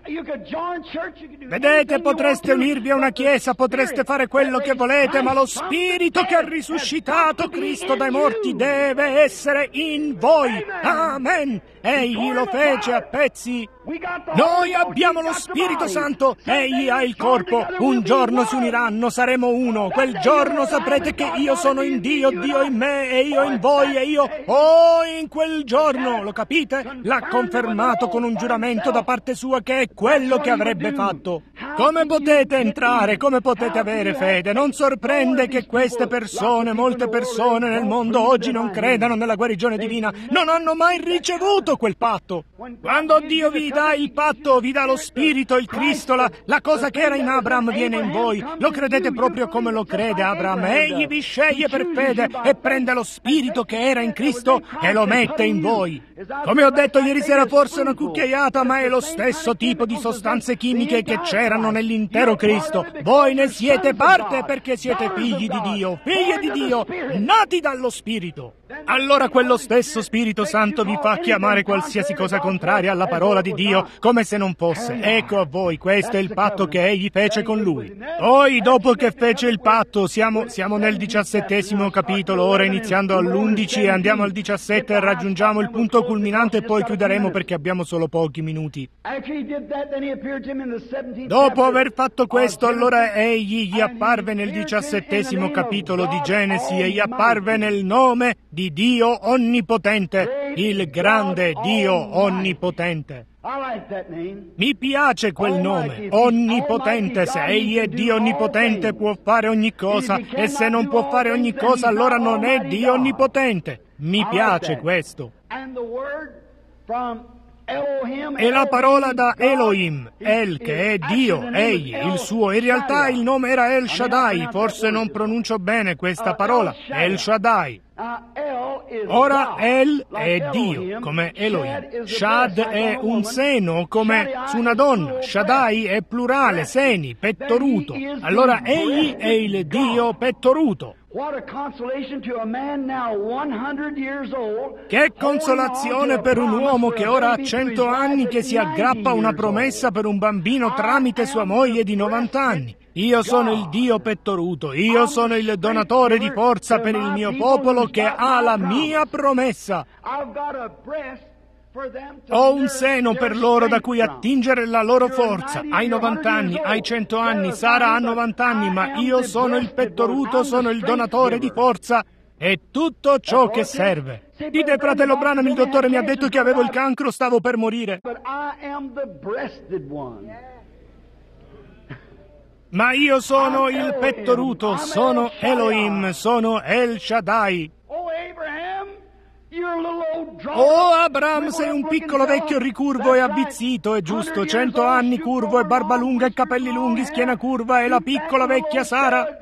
Vedete, potreste unirvi a una chiesa, potreste fare quello che volete, ma lo Spirito che ha risuscitato Cristo dai morti deve essere in voi. Amen. Egli lo fece a pezzi. Noi abbiamo lo Spirito Santo, egli ha il corpo. Un giorno si uniranno, saremo uno. Quel giorno saprete che io sono in Dio, Dio in me e io in voi e io, oh, in quel giorno, lo capite? L'ha confermato con un giuramento da parte sua che è quello che avrebbe fatto. Come potete entrare? Come potete avere fede? Non sorprende che queste persone, molte persone nel mondo oggi non credano nella guarigione divina, non hanno mai ricevuto quel patto. Quando Dio vi dà il patto, vi dà lo Spirito, il Cristo, la, la cosa che era in Abraham viene in voi. Lo credete proprio come lo crede Abraham. Egli vi sceglie per fede e prende lo Spirito che era in Cristo e lo mette in voi. Come ho detto ieri sera, forse una cucchiaiata, ma è lo stesso tipo di sostanze chimiche che c'erano nell'intero Cristo. Voi ne siete parte perché siete figli di Dio, figlie di Dio, nati dallo Spirito. Allora quello stesso Spirito Santo vi fa chiamare qualsiasi cosa contraria alla parola di Dio come se non fosse. Ecco a voi, questo è il patto che egli fece con lui. Poi, dopo che fece il patto, siamo, siamo nel diciassettesimo capitolo, ora iniziando all'undici e andiamo al diciassette e raggiungiamo il punto culminante e poi chiuderemo perché abbiamo solo pochi minuti. Dopo aver fatto questo, allora egli gli apparve nel diciassettesimo capitolo di Genesi e gli apparve nel nome di Dio Onnipotente, il grande Dio Onnipotente. Mi piace quel nome, Onnipotente. Se egli è Dio Onnipotente può fare ogni cosa, e se non può fare ogni cosa allora non è Dio Onnipotente. Mi piace questo. E la parola da Elohim, El, che è Dio, egli, il suo, in realtà il nome era El Shaddai, forse non pronuncio bene questa parola, El Shaddai. Ora El è Dio, come Elohim. Shad è un seno, come su una donna. Shaddai è plurale, seni, pettoruto. Allora egli è il Dio pettoruto. Che consolazione per un uomo che ora ha cento anni, che si aggrappa a una promessa per un bambino tramite sua moglie di novanta anni. Io sono il Dio pettoruto, io sono il donatore di forza per il mio popolo che ha la mia promessa. Ho un seno per loro da cui attingere la loro forza. Hai novanta anni, hai cento anni, Sara ha novanta anni, ma io sono il pettoruto, sono il donatore di forza e tutto ciò che serve. Dite, fratello Branham, il dottore mi ha detto che avevo il cancro, stavo per morire. Ma io sono il pettoruto, sono Elohim, sono El Shaddai. Oh, Abraham, sei un piccolo vecchio ricurvo e avvizzito, è giusto, cento anni curvo e barba lunga e capelli lunghi, schiena curva, e la piccola vecchia Sara,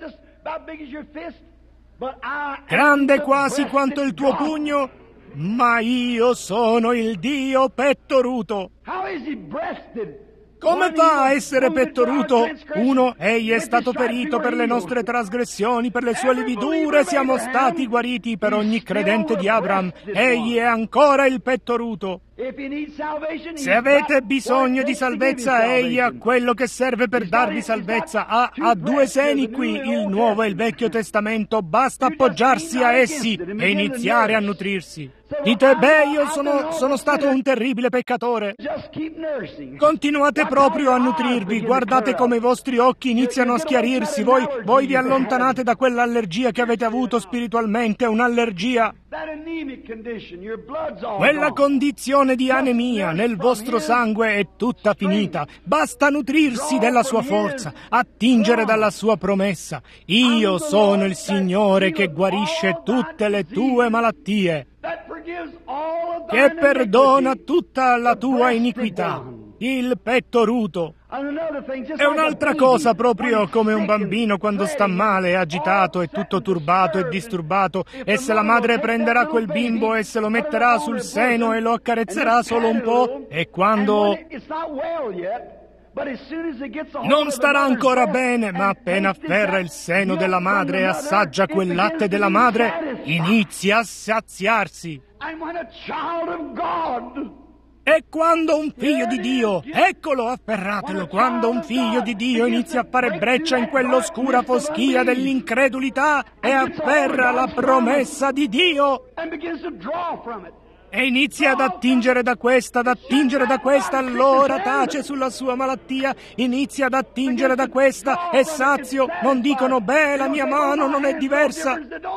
grande quasi quanto il tuo pugno, ma io sono il Dio pettoruto. Come fa a essere pettoruto? Uno, egli è stato ferito per le nostre trasgressioni, per le sue lividure siamo stati guariti. Per ogni credente di Abraham, egli è ancora il pettoruto. Se avete bisogno di salvezza, egli ha quello che serve per darvi salvezza. Ha, ha due seni qui, il Nuovo e il Vecchio Testamento. Basta appoggiarsi a essi e iniziare a nutrirsi. Dite, beh, io sono, sono stato un terribile peccatore. Continuate proprio a nutrirvi. Guardate come i vostri occhi iniziano a schiarirsi. Voi, voi vi allontanate da quell'allergia che avete avuto spiritualmente, un'allergia. Quella condizione di anemia nel vostro sangue è tutta finita. Basta nutrirsi della sua forza, attingere dalla sua promessa. Io sono il Signore che guarisce tutte le tue malattie, che perdona tutta la tua iniquità. Il pettoruto. È un'altra cosa, proprio come un bambino quando sta male, è agitato, è tutto turbato e disturbato, e se la madre prenderà quel bimbo e se lo metterà sul seno e lo accarezzerà solo un po', e quando non starà ancora bene, ma appena afferra il seno della madre e assaggia quel latte della madre, inizia a saziarsi. E quando un figlio di Dio, eccolo, afferratelo, quando un figlio di Dio inizia a fare breccia in quell'oscura foschia dell'incredulità e afferra la promessa di Dio e inizia ad attingere da questa, ad attingere da questa, allora tace sulla sua malattia, inizia ad attingere da questa, è sazio, non dicono, beh, la mia mano non è diversa.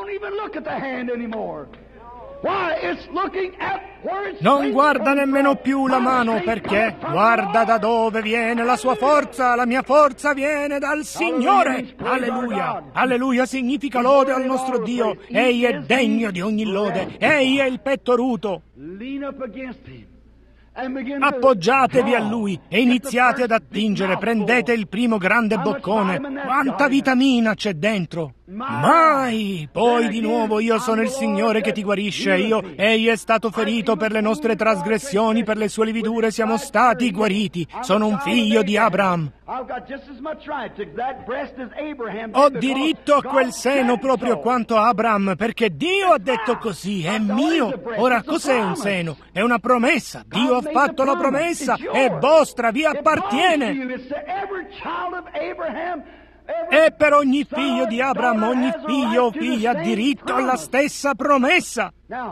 Non guarda nemmeno più la mano, perché guarda da dove viene la sua forza. La mia forza viene dal Signore. Alleluia. Alleluia significa lode al nostro Dio. Egli è degno di ogni lode. Egli è il pettoruto. Appoggiatevi a Lui e iniziate ad attingere. Prendete il primo grande boccone. Quanta vitamina c'è dentro! Mai! Poi di nuovo, io sono il Signore che ti guarisce. Io, egli è stato ferito per le nostre trasgressioni, per le sue lividure siamo stati guariti. Sono un figlio di Abraham. Ho diritto a quel seno proprio quanto Abraham, perché Dio ha detto così, è mio. Ora, cos'è un seno? È una promessa. Dio ha fatto la promessa, è vostra, vi appartiene. E per ogni figlio di Abraham, ogni figlio o figlia ha diritto alla stessa promessa.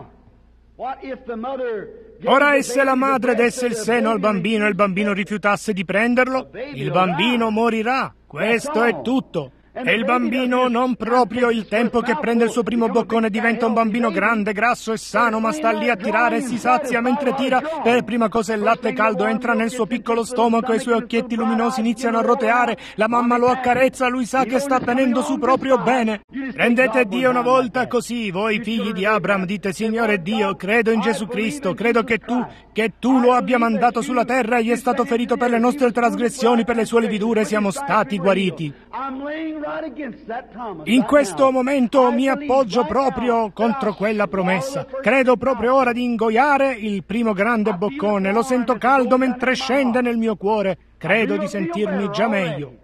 Ora, e se la madre desse il seno al bambino e il bambino rifiutasse di prenderlo, il bambino morirà. Questo è tutto. E il bambino, non proprio il tempo che prende il suo primo boccone, diventa un bambino grande, grasso e sano, ma sta lì a tirare e si sazia mentre tira. Per prima cosa il latte caldo entra nel suo piccolo stomaco e i suoi occhietti luminosi iniziano a roteare. La mamma lo accarezza, lui sa che sta tenendo su proprio bene. Prendete Dio una volta così, voi figli di Abraham, dite, Signore Dio, credo in Gesù Cristo, credo che tu, che tu lo abbia mandato sulla terra, egli è stato ferito per le nostre trasgressioni, per le sue lividure siamo stati guariti. In questo momento mi appoggio proprio contro quella promessa. Credo proprio ora di ingoiare il primo grande boccone. Lo sento caldo mentre scende nel mio cuore. Credo di sentirmi già meglio.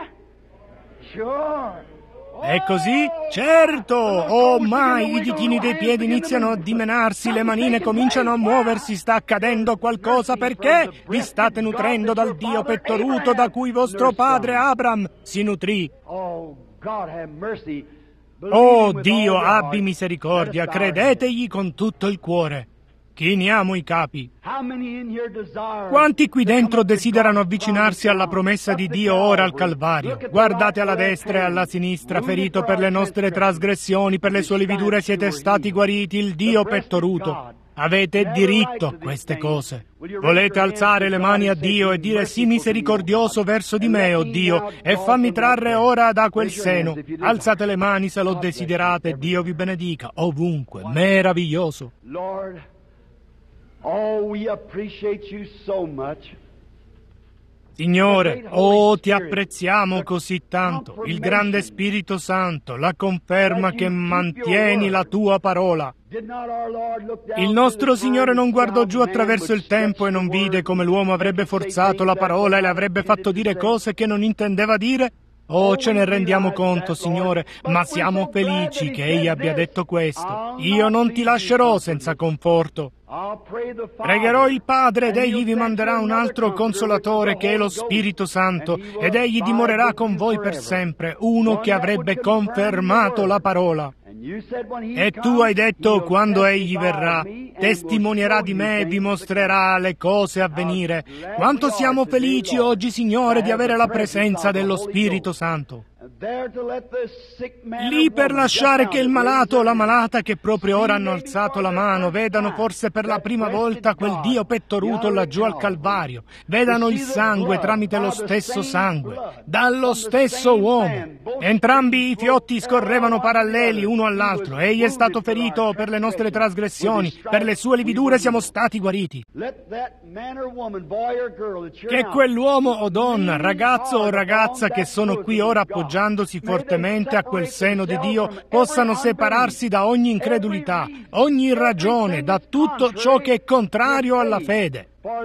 È così? Certo! Oh mai, i ditini dei piedi iniziano a dimenarsi, le manine cominciano a muoversi, sta accadendo qualcosa perché vi state nutrendo dal Dio pettoruto da cui vostro padre Abraham si nutrì. Oh Dio, abbi misericordia, credetegli con tutto il cuore. Chiniamo i capi. Quanti qui dentro desiderano avvicinarsi alla promessa di Dio ora al Calvario? Guardate alla destra e alla sinistra, ferito per le nostre trasgressioni, per le sue lividure siete stati guariti, il Dio pettoruto. Avete diritto a queste cose. Volete alzare le mani a Dio e dire sii misericordioso verso di me, oh Dio, e fammi trarre ora da quel seno. Alzate le mani se lo desiderate, Dio vi benedica, ovunque, meraviglioso. Oh, we appreciate you so much. Signore, oh, ti apprezziamo così tanto, il grande Spirito Santo, la conferma che mantieni la tua parola. Il nostro Signore non guardò giù attraverso il tempo e non vide come l'uomo avrebbe forzato la parola e le avrebbe fatto dire cose che non intendeva dire? Oh, ce ne rendiamo conto, Signore, ma siamo felici che Egli abbia detto questo. Io non ti lascerò senza conforto. Pregherò il Padre ed Egli vi manderà un altro Consolatore che è lo Spirito Santo, ed Egli dimorerà con voi per sempre, uno che avrebbe confermato la parola. E tu hai detto, quando Egli verrà, testimonierà di me e vi mostrerà le cose a venire. Quanto siamo felici oggi, Signore, di avere la presenza dello Spirito Santo. Lì per lasciare che il malato o la malata che proprio ora hanno alzato la mano vedano forse per la prima volta quel Dio pettoruto laggiù al Calvario, vedano il sangue tramite lo stesso sangue, dallo stesso uomo. Entrambi i fiotti scorrevano paralleli uno all'altro. Egli è stato ferito per le nostre trasgressioni, per le sue lividure siamo stati guariti. Che quell'uomo o donna, ragazzo o ragazza che sono qui ora appoggiandosi fortemente a quel seno di Dio possano separarsi da ogni incredulità, ogni irragione, da tutto ciò che è contrario alla fede.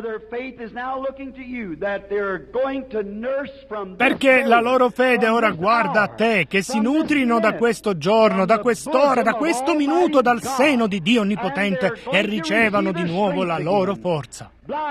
Perché la loro fede ora guarda a te, che si nutrino da questo giorno, da quest'ora, da questo minuto dal seno di Dio Onnipotente e ricevano di nuovo la loro forza.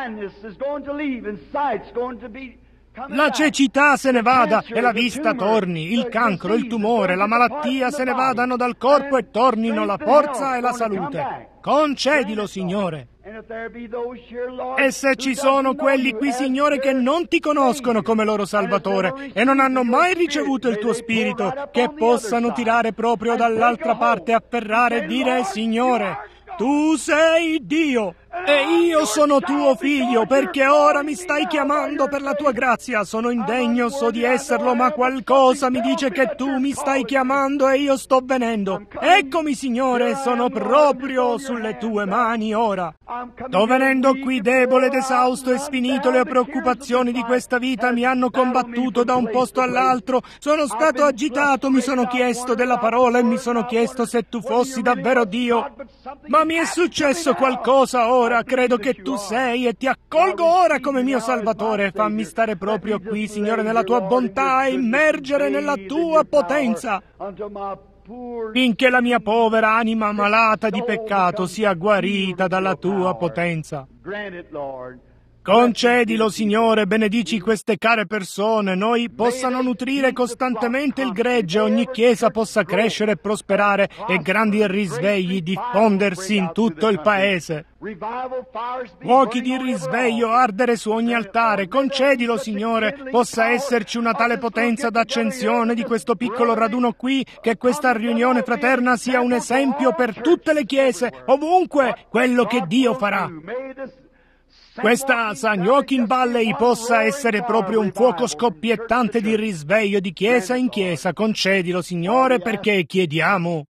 La cecità se ne vada e la vista torni, il cancro, il tumore, la malattia se ne vadano dal corpo e tornino la forza e la salute. Concedilo, Signore. E se ci sono quelli qui, Signore, che non ti conoscono come loro Salvatore e non hanno mai ricevuto il tuo Spirito, che possano tirare proprio dall'altra parte, afferrare e dire: Signore, tu sei Dio e io sono tuo figlio, perché ora mi stai chiamando per la tua grazia. Sono indegno, so di esserlo, ma qualcosa mi dice che tu mi stai chiamando e io sto venendo. Eccomi, Signore, sono proprio sulle tue mani ora. Sto venendo qui debole ed esausto e sfinito. Le preoccupazioni di questa vita mi hanno combattuto da un posto all'altro. Sono stato agitato, mi sono chiesto della parola e mi sono chiesto se tu fossi davvero Dio. Ma mi è successo qualcosa ora. Credo che tu sei e ti accolgo ora come mio Salvatore. Fammi stare proprio qui, Signore, nella tua bontà e immergere nella tua potenza, finché la mia povera anima malata di peccato sia guarita dalla tua potenza. Concedilo, Signore, benedici queste care persone, noi possano nutrire costantemente il gregge, ogni chiesa possa crescere e prosperare e grandi risvegli diffondersi in tutto il paese. Fuochi di risveglio ardere su ogni altare. Concedilo, Signore, possa esserci una tale potenza d'accensione di questo piccolo raduno qui, che questa riunione fraterna sia un esempio per tutte le chiese, ovunque, quello che Dio farà. Questa San Joachim Valley possa essere proprio un fuoco scoppiettante di risveglio di chiesa in chiesa. Concedilo, Signore, perché chiediamo.